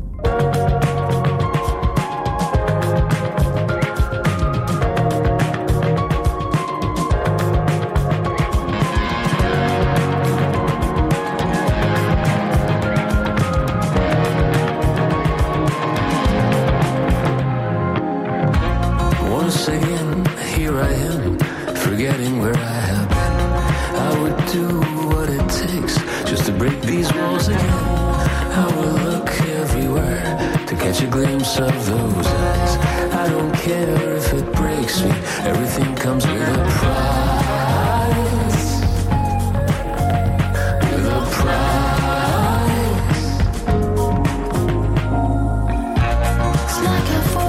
Once again, here I am, forgetting where I have been. I would do what it takes just to break these walls again. I will look everywhere to catch a glimpse of those eyes. I don't care if it breaks me, everything comes with a price. With a price. It's like a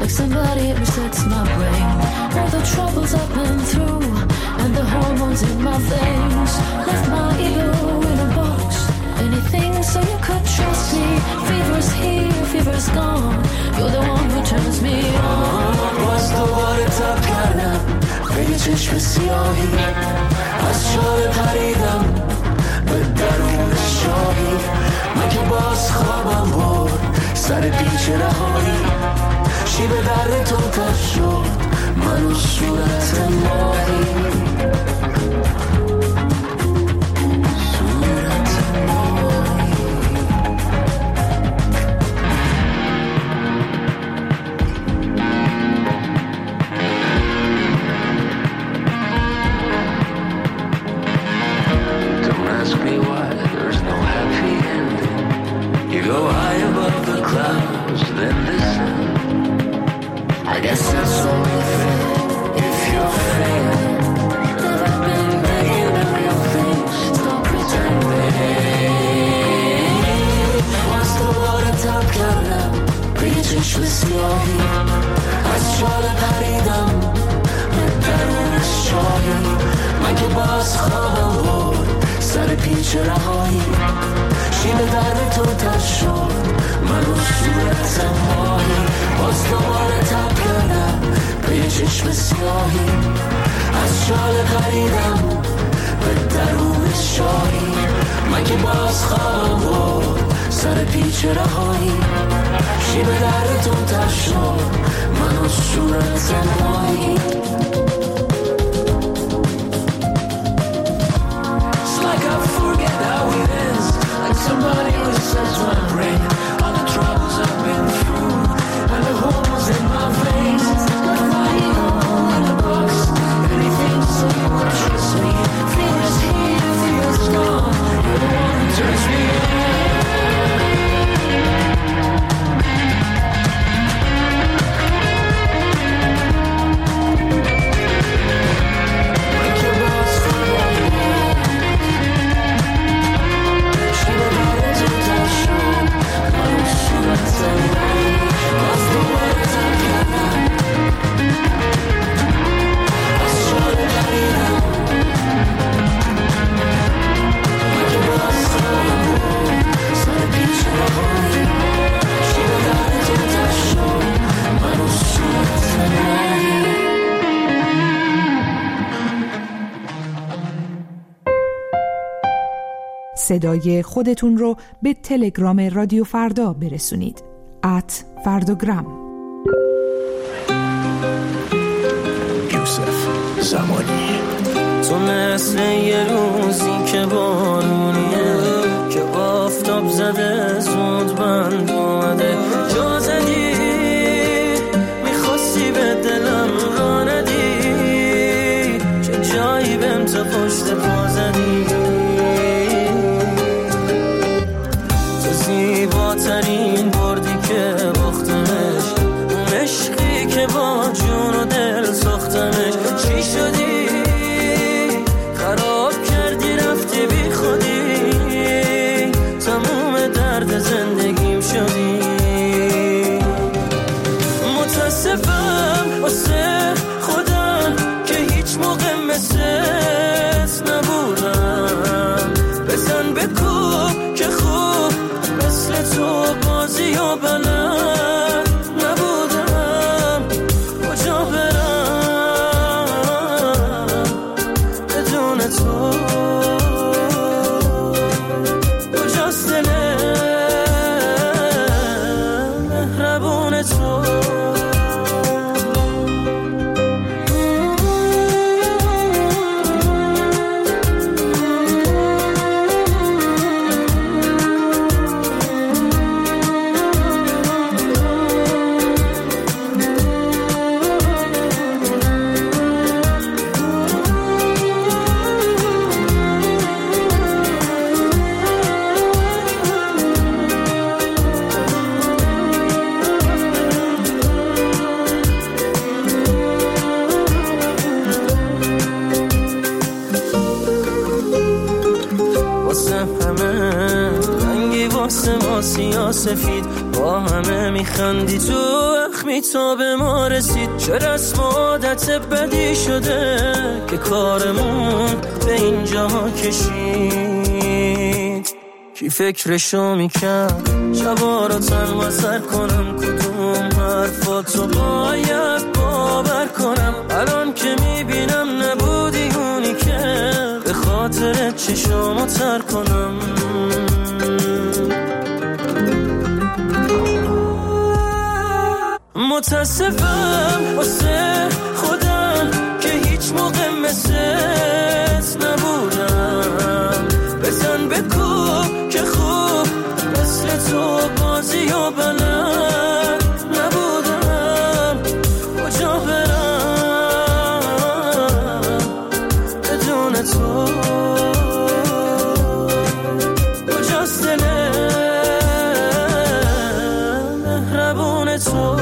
like somebody resets my brain. All the troubles I've been through and the hormones in my veins left my ego in a box. Anything so you could trust me. Fever's here, fever's gone. You're the one who turns me on. باز دوباره تاب کردم به چشم سیاهی، از شال پریدم به درون شاهی. من که باز خوابم برد سر پیچ رهایی، شیب درد تو تر شد من و صورت ماهی. از شال پریدم به درون شاهی. من که باز خوابم برد سر پیچ رهایی، شیب درد تو تر شد من و صورت ماهی. باز دوباره تاب کردم به چشم سیاهی، از شال پریدم به درون شاهی. من که باز خوابم برد سر پیچ رهایی، شیب دردتون تر شد من و صورت ماهی. It's like I forget how it is, like somebody resets my brain. All the troubles I've been through and the holes in my veins left my ego in a box. Anything so you would trust me. Fever's here, fever's gone. You're the one who turns me on. صدای خودتون رو به تلگرام رادیو فردا برسونید. @فرداگرام. یوسف زمانی. تو مثل یه روزی که بارونیه، که آفتاب زده زود بند اومده. جا زدی میخواستی به دلم را ندی، چه جایی بهم تو پشت پا زدی. زیباترین بردی که باختمش، اون عشقی که با جون و دل ساختمش. چی شدی؟ خراب کردی رفتی بی خودی، تموم درد زندگیم شدی. متاسفم واسه خودم که هیچ موقع مثلت نبودم. بزن بکوب که خوب مثل تو بازی و بلد نبودم. کجا برم بدون تو؟ کجاست دل مهربون تو؟ سفید با همه میخندی تو زخمی تا به ما رسید، چه رسم و عادت بدی شده که کارمون به اینجا کشید. کی فکرشو میکرد شبا رو تنها سر کنم، کدوم حرفاتو باید باور کنم. الان که میبینم نبودی اونی که به خاطر چشامو تر کنم. متاسفم واسه خودم که هیچ موقع مثلت نبودم. بزن بکوب که خوب مثل تو بازی و بلد نبودم. کجا برم بدون تو؟ کجاست دل مهربون تو؟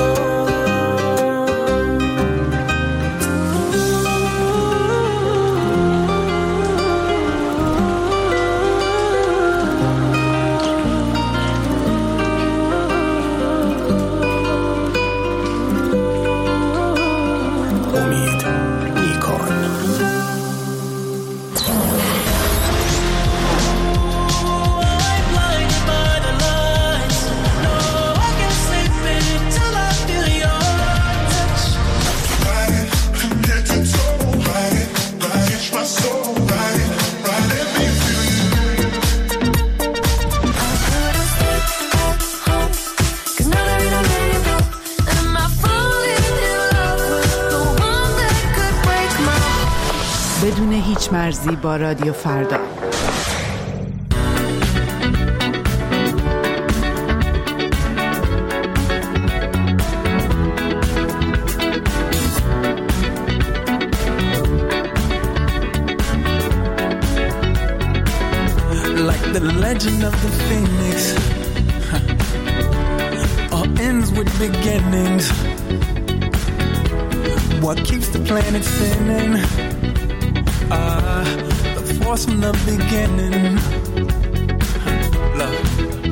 بدون هیچ مرزی با رادیو فردا. Like the legend of the phoenix, all ends with beginnings. What keeps the planet spinning? The force from the beginning. Love.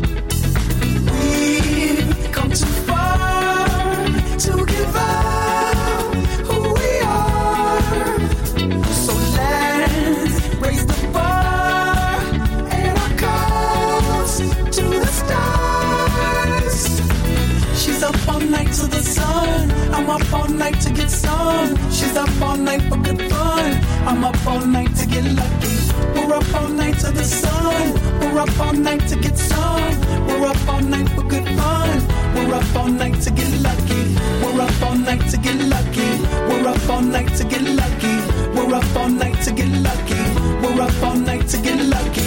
We've come too far to give up who we are. So let's raise the bar and our cups to the stars. She's up all night to the sun. I'm up all night to get some. She's up all night for good fun. I'm up all night to get lucky. We're up all night to the sun. We're up all night to get some. We're up all night for good fun. We're up all night to get lucky. We're up all night to get lucky. We're up all night to get lucky. We're up all night to get lucky. We're up all night to get lucky.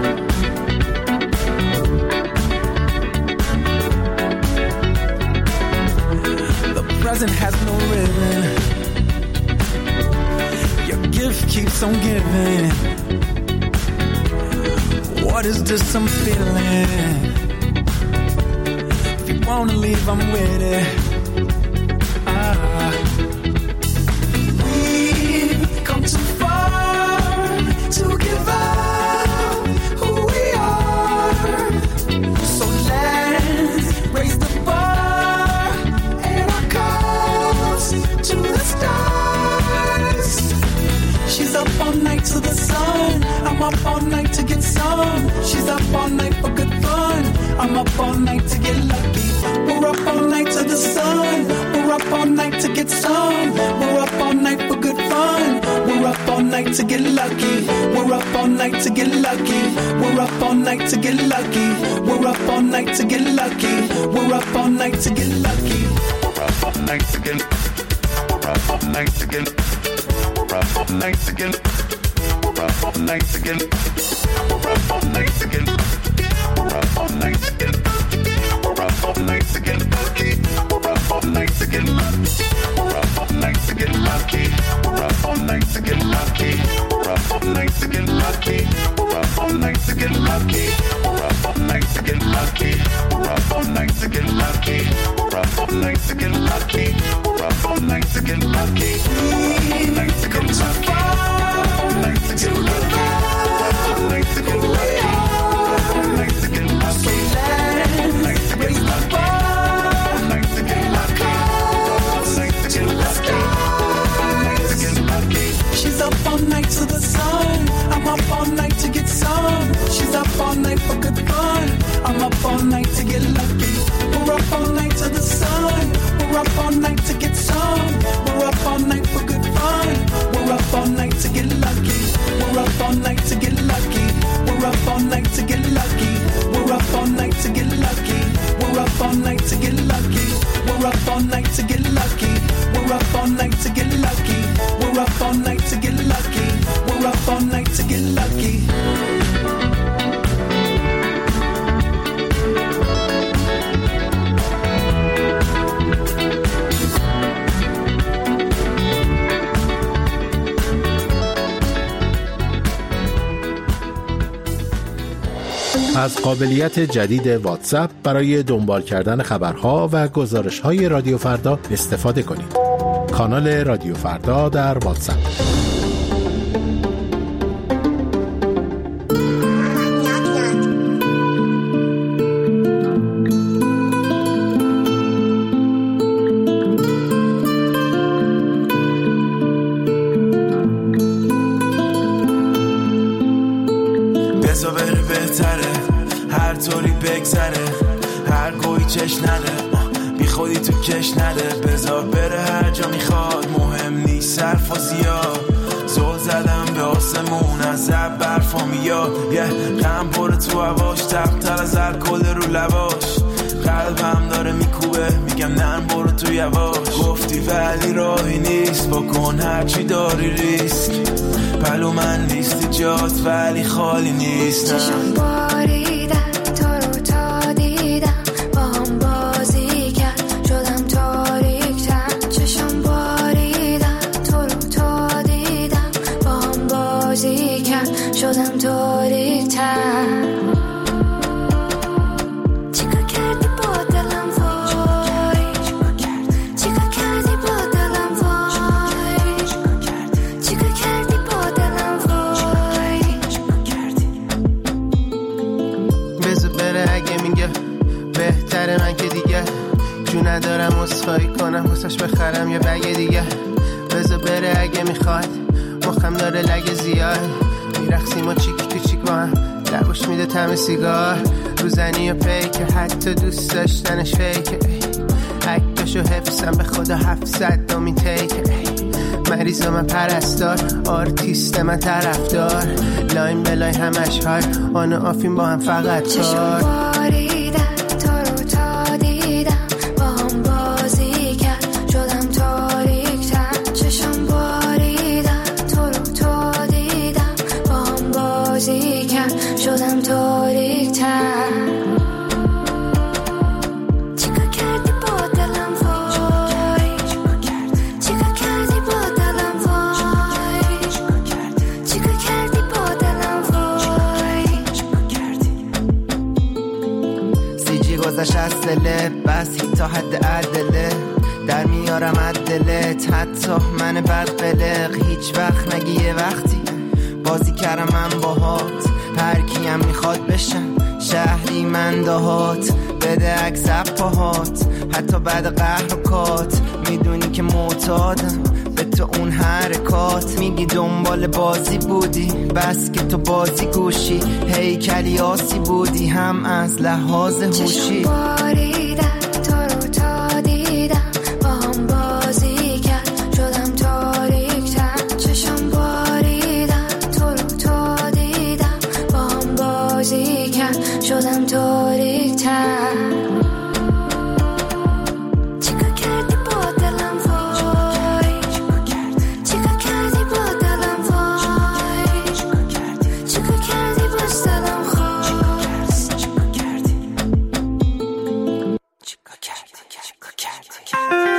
The present has no ribbon. Gift keeps on giving. What is this I'm feeling? If you wanna leave, I'm with it. We've come too far to give up who we are. So let's raise the bar and our cups to the stars. She's up all night to the sun. I'm up all night to get some. She's up all night for good fun. I'm up all night to get lucky. We're up all night to the sun. We're up all night to get some. We're up all night for good fun. We're up all night to get lucky. We're up all night to get lucky. We're up all night to get lucky. We're up all night to get lucky. We're up all night to get lucky. We're up all night to get. We're up all night to get. We're up all night again. We're up all night again. We're up all night again. We're up all night again. We're up all night again. We're up all night again. We're up all night again. Lucky. We're up all night again. Lucky. We're up all night again. Lucky. We're up all night again. Lucky. We're up all night again. Lucky. We're up all night again. Lucky. We're up all night again. Lucky. We're up all night again. Lucky. Raise the bar, and our از قابلیت جدید واتساپ برای دنبال کردن خبرها و گزارش‌های رادیو فردا استفاده کنید. کانال رادیو فردا در واتساپ. بزا بره بهتره، هر طوری بگذره، هر گوی چش نده، بی خودی تو کش نده. بذار بره هر جا میخواد، مهم نیست صرف و زیاد. زل زدم به آسمون از زب برفا میاد، غم پره تو هواش، تقتر از الکل رو لباش. قلبم داره میکوبه، میگم نه برو تو یواش. گفتی ولی راهی نیست، بکن هرچی داری ریسک. پلو من لیستی جاست ولی خالی نیست. چشم باریدن تو رو تا دیدم، با هم بازی کرد شدم تاریک‌تر. چشم باریدن تو رو تا دیدم، با هم بازی کرد شدم تاریک‌تر. ندارم اصخایی کنم واسش بخرم یه بگه دیگه. بذار بره اگه میخواد، مخم داره لگه زیاد. میرخسیم و چیک تو چیک با هم، لبوش میده طعم سیگار. روزنی و پیکه، حتی دوست داشتنش فیکه. عکسشو حفظم به خدا 700 دومین تیکه. مریض من پرستار، آرتیست من طرفدار. لاین به لاین همش های، آن و آفین با هم فقط کار. شدم تاریک‌تر. چیکار کردی با دلم وای، چیکار کردی با دلم وای، چیکار کردی با دلم وای. سیجی گذشت از دله، بس تا حد عدله. در میارم عدلت، حتی من بد قلق. هیچ وقت نگی یه وقتی بازی کردم من باهات. هر کیم میخواد بشم شهری من دهات. بده عکس پاهات، حتی بعد قهر و کات. میدونی که معتادم به تو اون حرکات. میگی دنبال بازی بودی، بس که تو بازی گوشی. هیکلی آسی بودی هم از لحاظ هوشی. شدم تاریک‌تر. چیکار کردی با دلم وای، چیکار کردی با دلم وای، چیکار کردی با دلم خواست، چیکار کردی، چیکار کردی.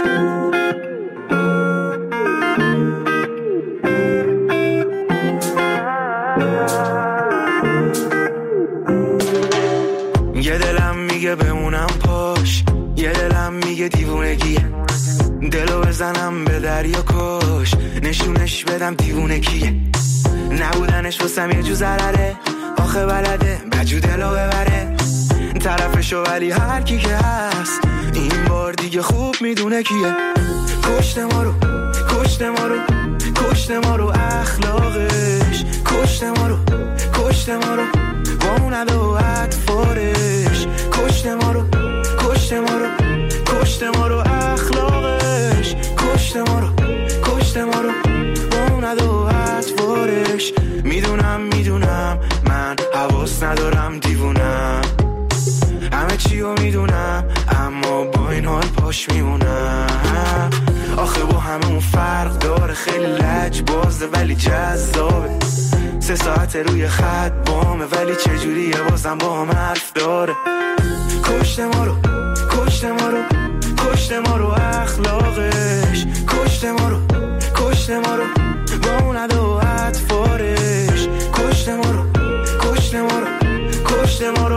یه دلم میگه بمونم پاش، یه دلم میگه دیوونگیه. دلو بزنم به دریا کش، نشونش بدم دیوونه کیه. نبودنش واسم یه جو ضرره، آخه بلده بجو دلو ببره. طرفشو ولی هر کی که هست این بار دیگه خوب میدونه کیه. کشت ما رو، کشت ما رو، کشت ما رو اخلاقش. کشت ما رو، کشت ما رو با اون عدو اطفارش. کشت ما رو، کشت ما رو، کشت ما رو اخلاقش. کشت ما رو، کشت ما رو با اون عدو اطفارش. میدونم میدونم من حواس ندارم دیوونم، همه چیو میدونم اما با این حال پاش میمونم. آخه با همه اون فرق داره، خیلی لجبازه ولی جذابه. 3 ساعت روی خط بامه ولی چجوریه بازم با هم حرف داره. کشت ما رو، کشت ما رو، کشت ما رو اخلاقش. کشت ما رو، کشت ما رو با اون عدو اطفارش. کشت ما رو، کشت ما رو، کشت ما رو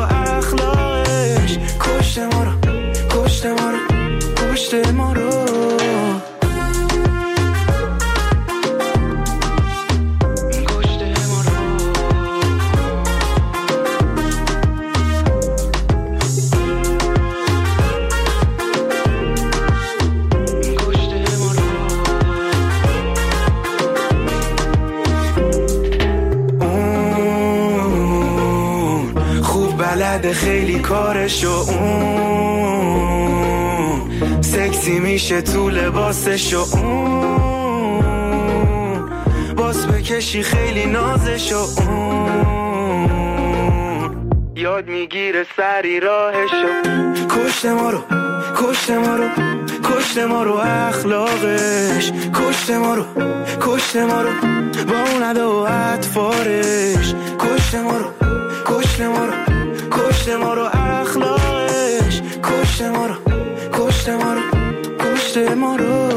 نده خیلی کارشو، اون سکسی میشه تو لباسشو، اون باز بکشی خیلی نازشو، اون یاد میگیره سری راهشو. کشته ما رو کشته ما رو کشته ما رو اخلاقش، کشته ما رو کشته ما رو با اون ادا و اطفارش، کشته ما رو کشته ما رو کشته ما رو اخلاقش، کشته ما رو کشته ما رو کشته ما رو.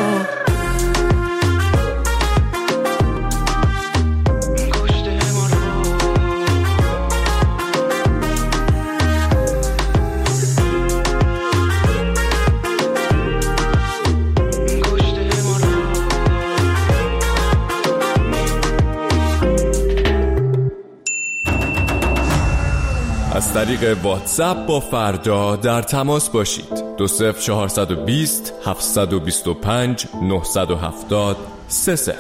از طریق واتساپ با فردا در تماس باشید. 20420 725 970 30.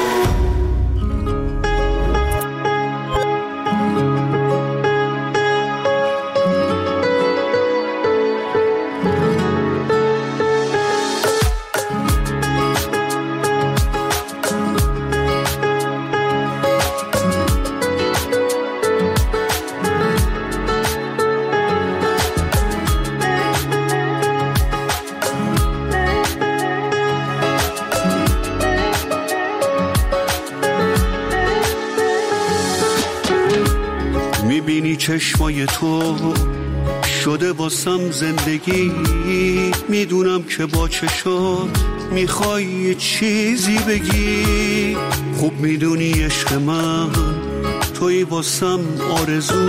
میبینی چشمای تو شده واسم زندگی، میدونم که با چشات میخوای یه چیزی بگی، خوب میدونی عشق من توی واسم آرزو،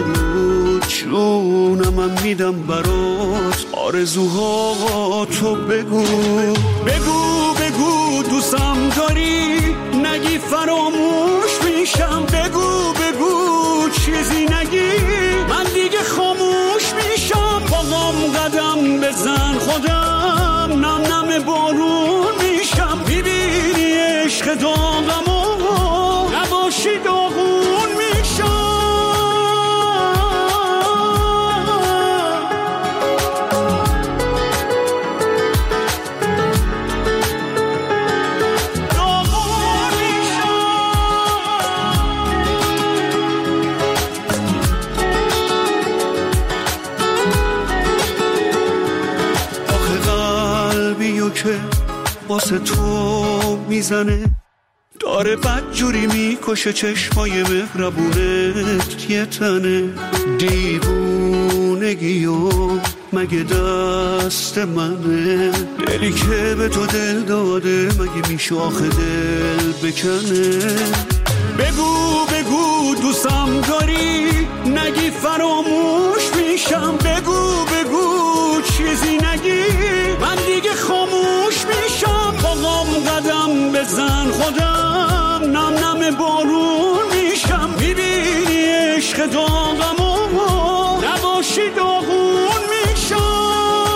جونم میدم برات آرزوها تو بگو بگو بگو دوستم داری، نگی فراموش میشم، بگو بگو چیزی نگی من دیگه خاموش میشم، باقام قدم بزن خودم نم نم بارون میشم، میبینی عشق داغم و نباشی داغون میشم. که واسه تو میزنه داره بدجوری میکشه، چشمای مهربونت یه تنه، دیوونگیو مگه دست منه، دلی که به تو دل داده مگه میشه آخه دل بکنه، بگو بگو دوستم داری، نگی فراموش میشم، بگو بگو چیزی نگی من دیگه خاموش میشم، باقام قدم بزن خودم نم نم بارون میشم، میبینی عشق داغم و نباشی داغون میشم.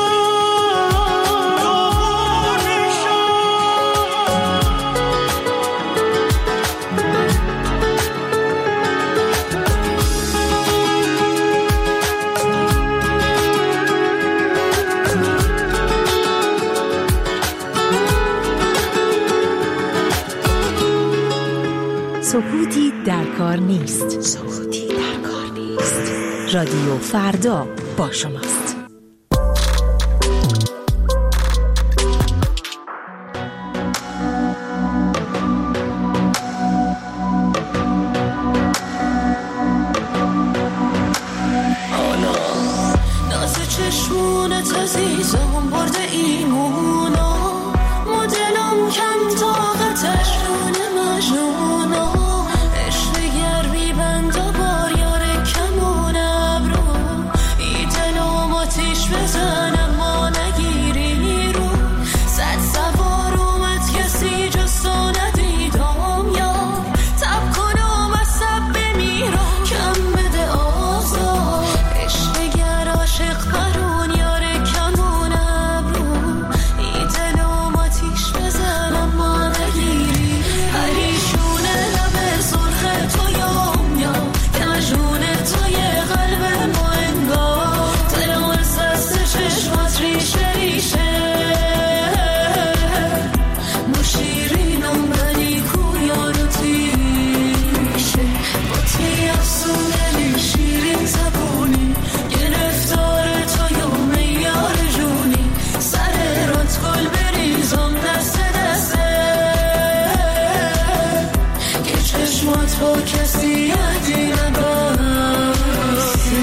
سکوتی در کار نیست. سکوتی در کار نیست. رادیو فردا با شماست. ناز چشمونت عزیزم برده ایمونا، مدلم کم طاقتش رونه مجنونا، عشق گرمی بند و بار یار کمون ابرو، ای دلم و تو کسی یادی نبسته.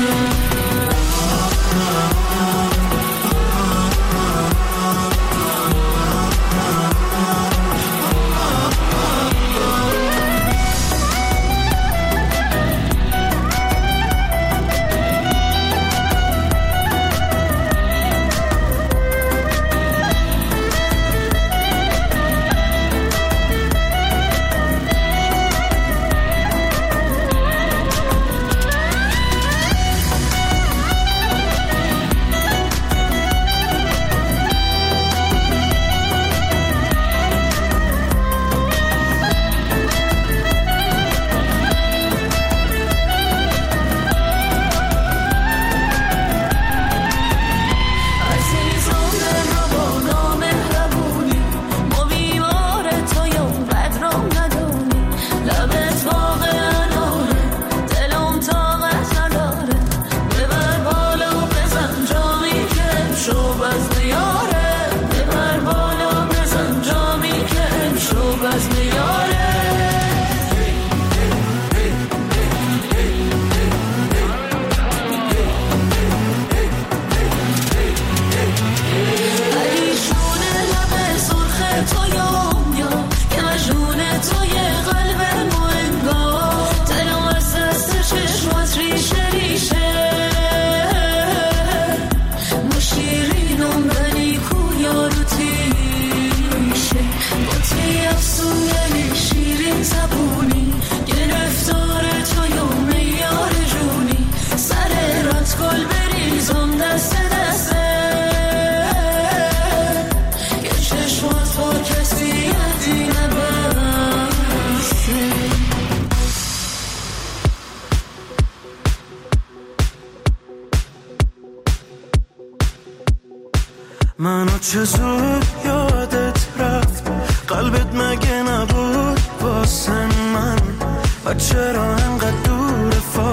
منو چه زود یادت رفت، قلبت مگه نبود واسه من؟ و چرا انقدر دور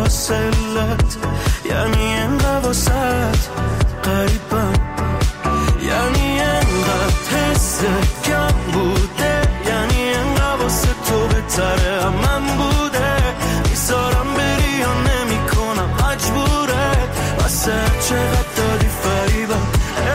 فاصلت؟ یعنی انقدر واسط غریبم، یعنی انقدر حست کم بوده، یعنی انقدر واسه تو بهتره من بوده. میذارم بری یا نمی کنم مجبوره، واسه چقدر دادی فریبم.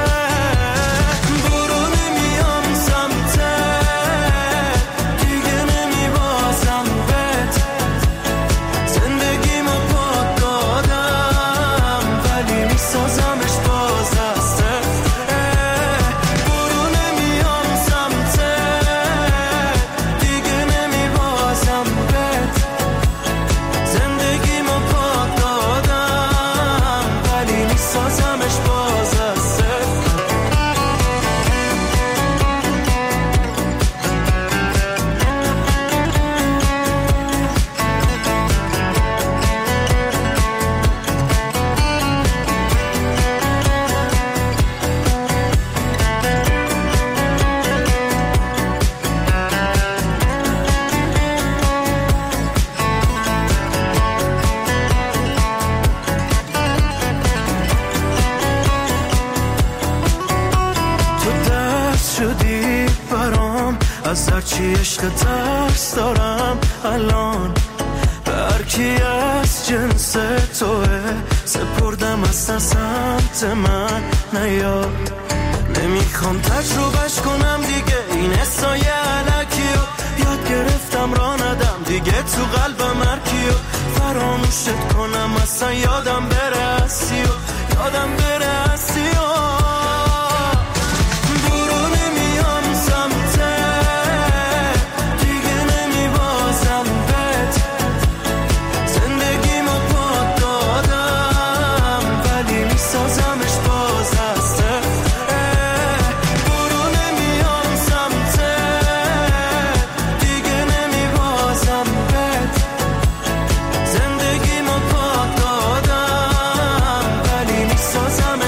از هرچی عشق ترس دارم الان، به هرکی از جنس توه سپردم اصلا سمت من نیا. نمیخوام تجربهش کنم دیگه این حسای علکی و یاد گرفتم را ندم دیگه تو قلبم هرکی و فراموشت کنم اصلا یادم بره هستی و یادم بره هستی و سازم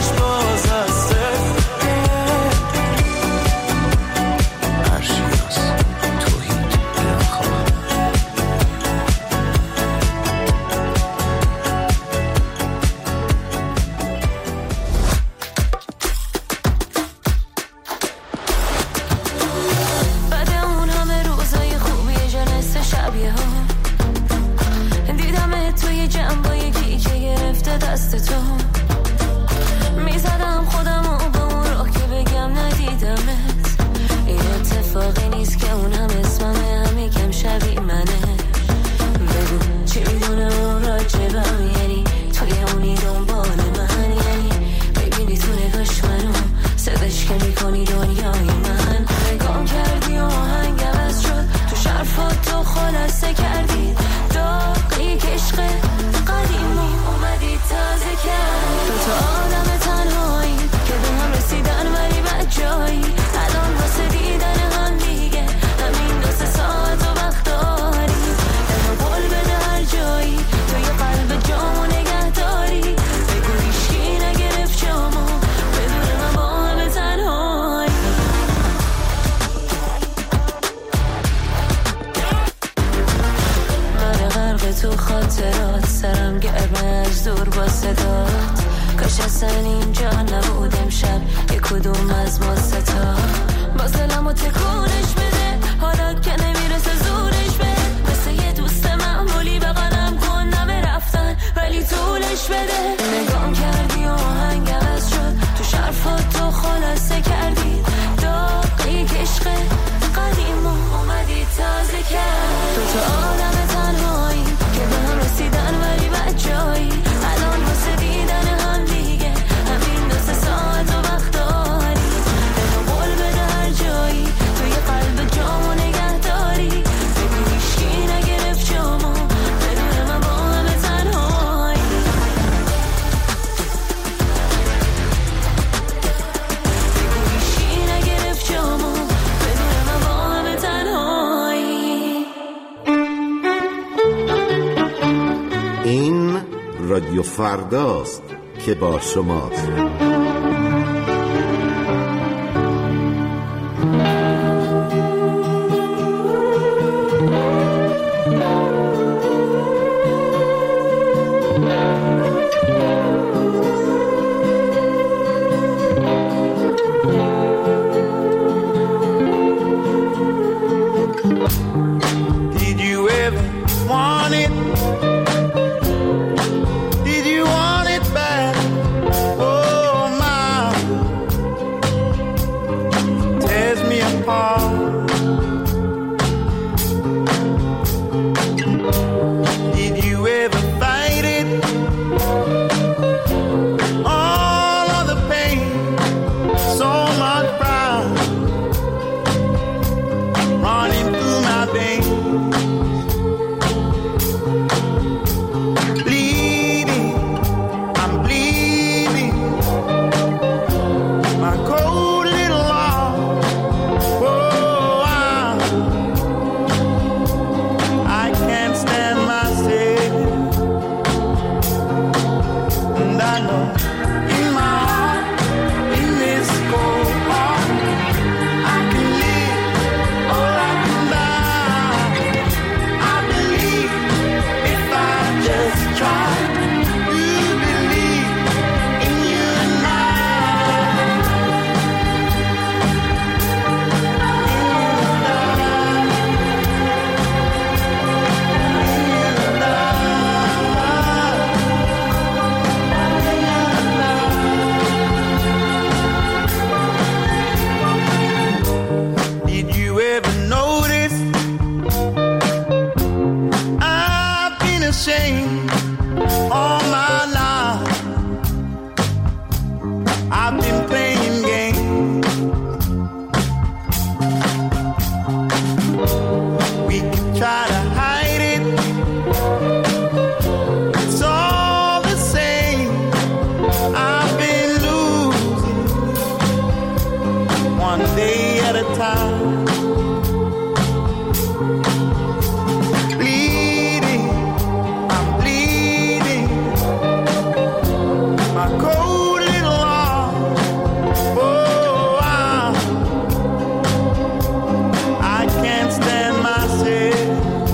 تو خاطرات سرم گرمه از دور با صدات. کاش اصلا اینجا نبود امشب یک کدوم از ما ستا. باز دلمو تکونش بده حالا که نمیرسه زورش بده. مثل یه دوست معمولی بغلم کن نمه رفتن ولی طولش بده. نگام کردی و آهنگ عوض شد تو شرفات تو خلاصه کردی. داغی کشق قدیم اومدی تازه کرد. تو آدم تنهایی که به هم رسیدن ولی بد جایی. الان واسه دیدن هم دیگه همین 2 ساعت و وقت داری. بهنو قول بده هر جایی توی قلب جامو نگه داری. بگو هیچکی نگرفت جامو بدون من با همه تنهایی. بگو هیچکی نگرفت جامو بدون من با همه تنهایی. این رادیو فرداست که با شماست. Did you ever want it? Did you want it bad? Oh my, tears me apart. Did you ever fight it? All of the pain, so much pride running through my veins. Bleeding, I'm bleeding. My cold little heart. Oh, I can't stand myself. And I know in my heart, in this cold heart, I can live or I can die. I believe if I just try. You believe in you and I. Did you ever notice I've been ashamed all my life? I've been playing games. We could try to hide it. It's all the same. I've been losing one day at a time. Bleeding, I'm bleeding. My cold little heart. Oh, I can't stand myself.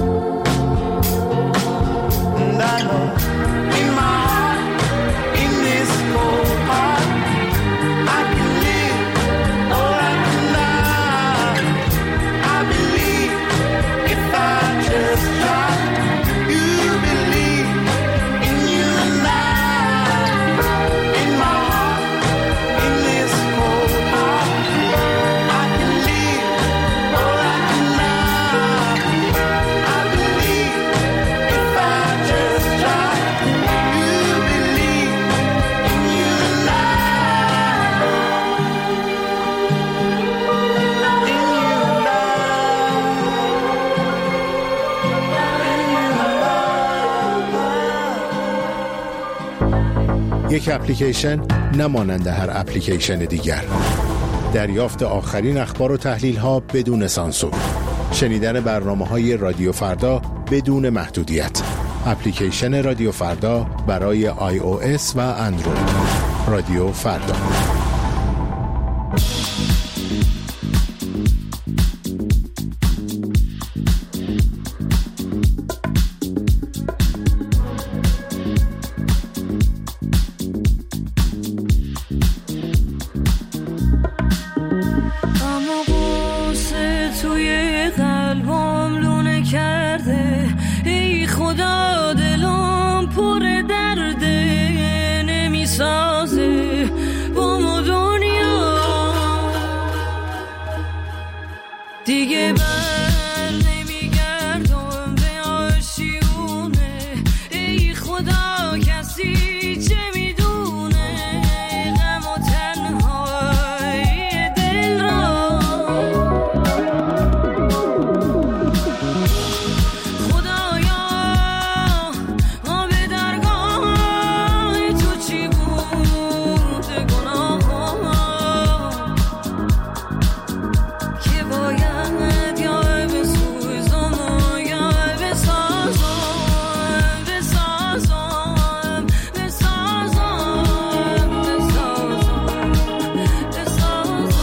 And I know in my heart, in this cold heart, I can live or I can die. I believe if I just try. You believe in you and I. In my heart, in this cold heart, I can live or I can die. I believe if I just try. You believe in you and I. یک اپلیکیشن نمانند هر اپلیکیشن دیگر. دریافت آخرین اخبار و تحلیل ها بدون سانسور. شنیدن برنامه‌های رادیو فردا بدون محدودیت. اپلیکیشن رادیو فردا برای iOS و اندروید. رادیو فردا. قلبم لونه کرده، ای خدا دلم پر درده، نمیسازه با ما دنیا دیگه. بر نمیگردم به آشیونه، ای خدا کسی چه میدونه غم و تنهای دل را. خدایا ما به درگاه تو چی بود گناه که باید یا بسوزم یا بسازم، بسازم، بسازم، بسازم، بسازم.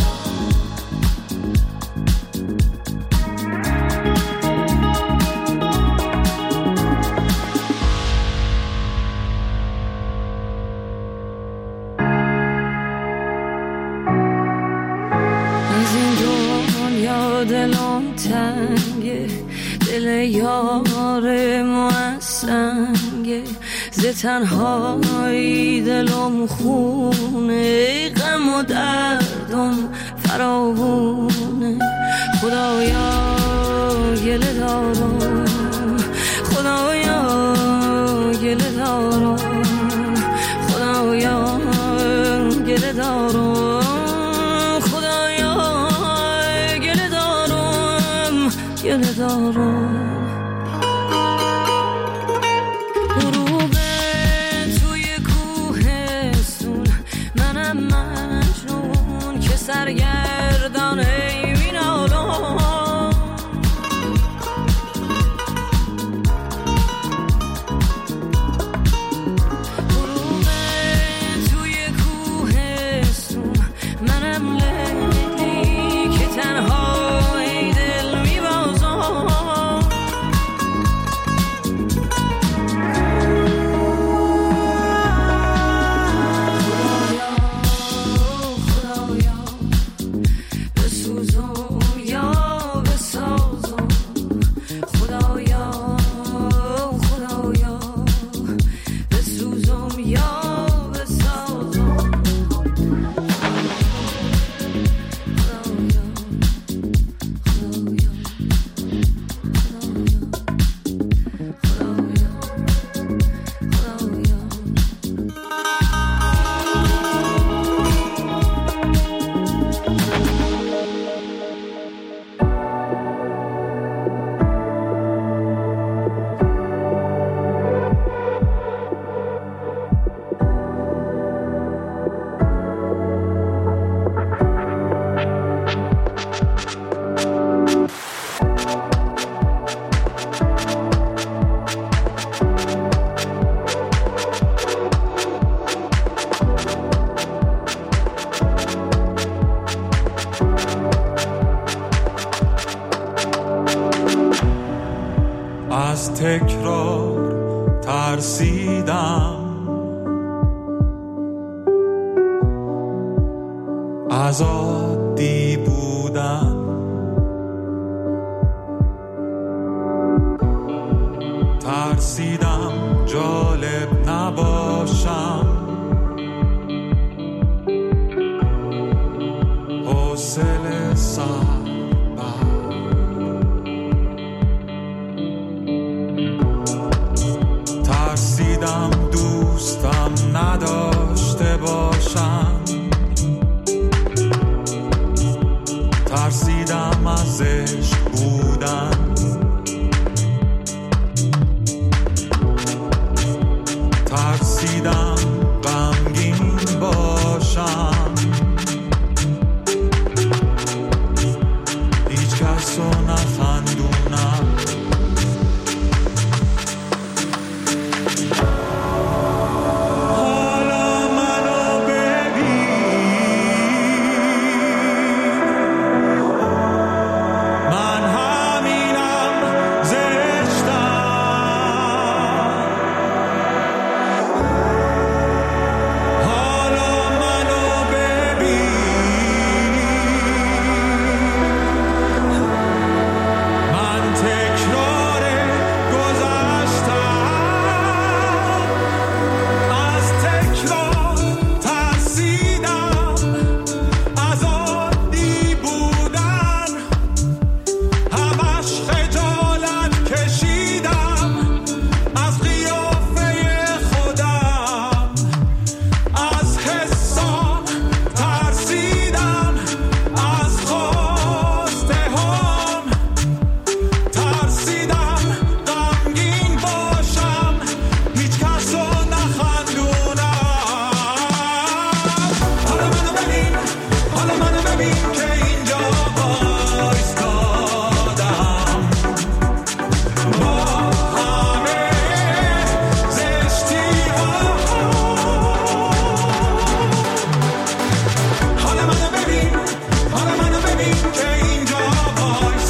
از این دنیا دلم تنگه، دل یار موسنگه، ز تنهایی دلم خونه، غم و دردم فراوونه. خدایا گله دارم، خدایا گله دارم، خدایا گله دارم، خدایا گله دارم، گله دارم. غروب توی کوهستون، منم مجنون که سرگردان ای مینالم. غروب توی کوهستون، منم لیلی که تنها ای دل میبازم. خدایا بسوزم یا بسازم، خدایا خدایا بسوزم یا بسازم. از تکرار ترسیدم، از عادی بودن ترسیدم، جالب نباشم، حوصله سر ترسیدم دوستم نداشته باشم، ترسیدم از عشق بودن،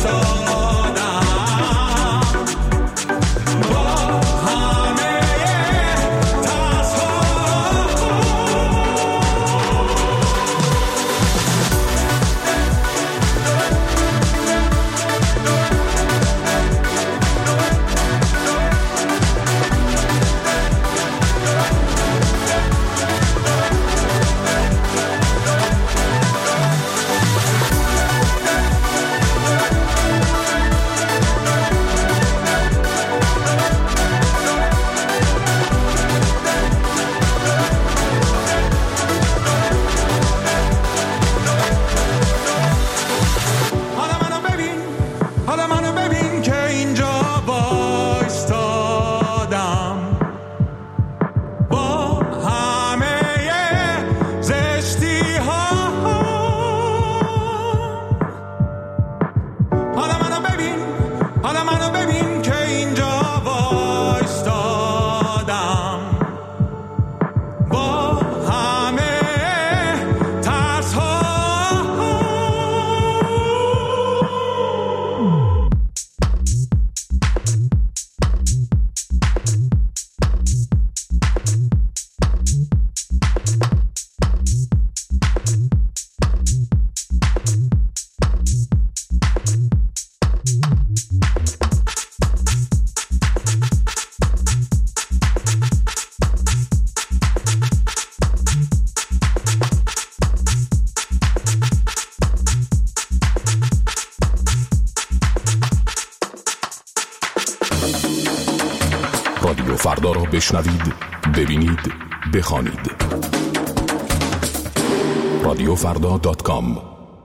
رادیو فردا را بشنوید، ببینید، بخوانید. radiofrda.com.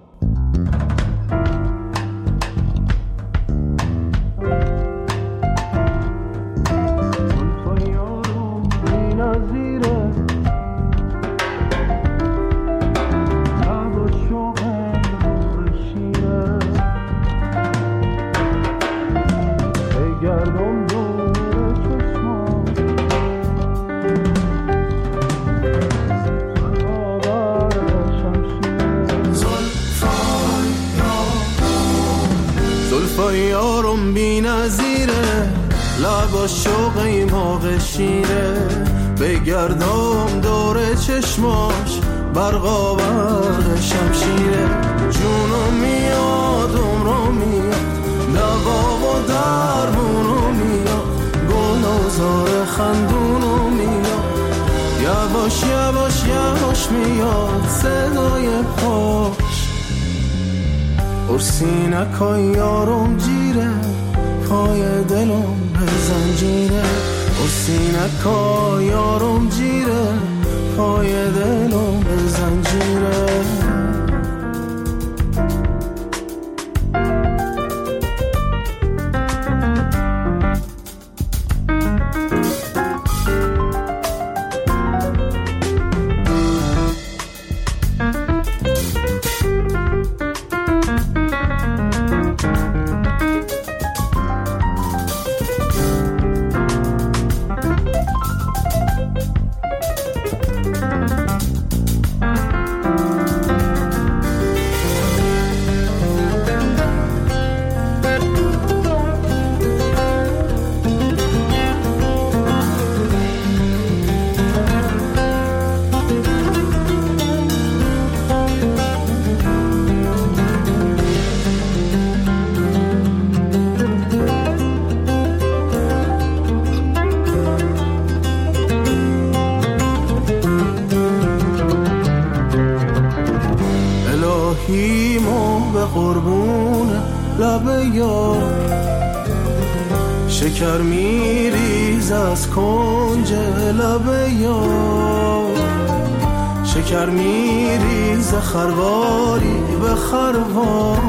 یارم بی نظیره، لبا شوقی موقع شیره، بگردم دور چشماش برقا برق شمشیره. جونم میاد عمرم میاد، دوا و درمونم میاد، گلازار خندونم میاد، یواش یواش یواش میاد صدای پاش. ارسینکای یارم جیره، پای دلم به زنجیره. ارسینکای یارم جیره، پای دلم به زنجیره. شکر میریز از کنج لب یار، شکر میریز خرواری به خروار،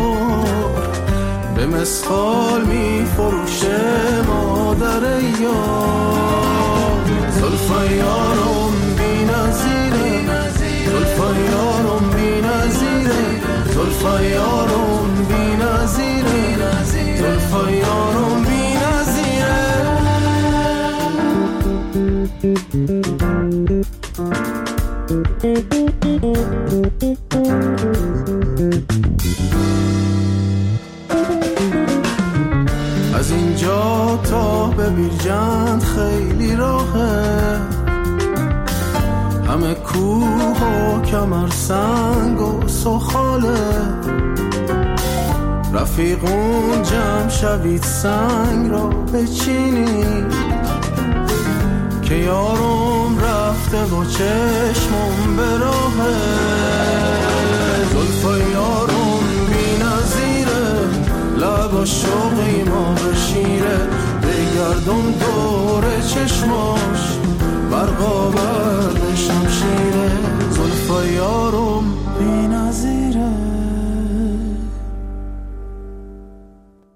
به مسخال میفروشه مادر یار. زلفای یارم بی نظیره، زلفای یارم بی نظیره، زلفای یارم بی نظیره، زلفای یارم بی تا به بیرجند خیلی راهه، همه کوه و کمر سنگ و سخاله، رفیقون جمع شوید سنگ را بچینید که یارم رفته و چشمم به راهه، زلفای یارم بی نظیره، لبا شوقی ما به شیره، بگردم دور چشماش برقا برد شمشیره، زلفای یارم بی نظیره.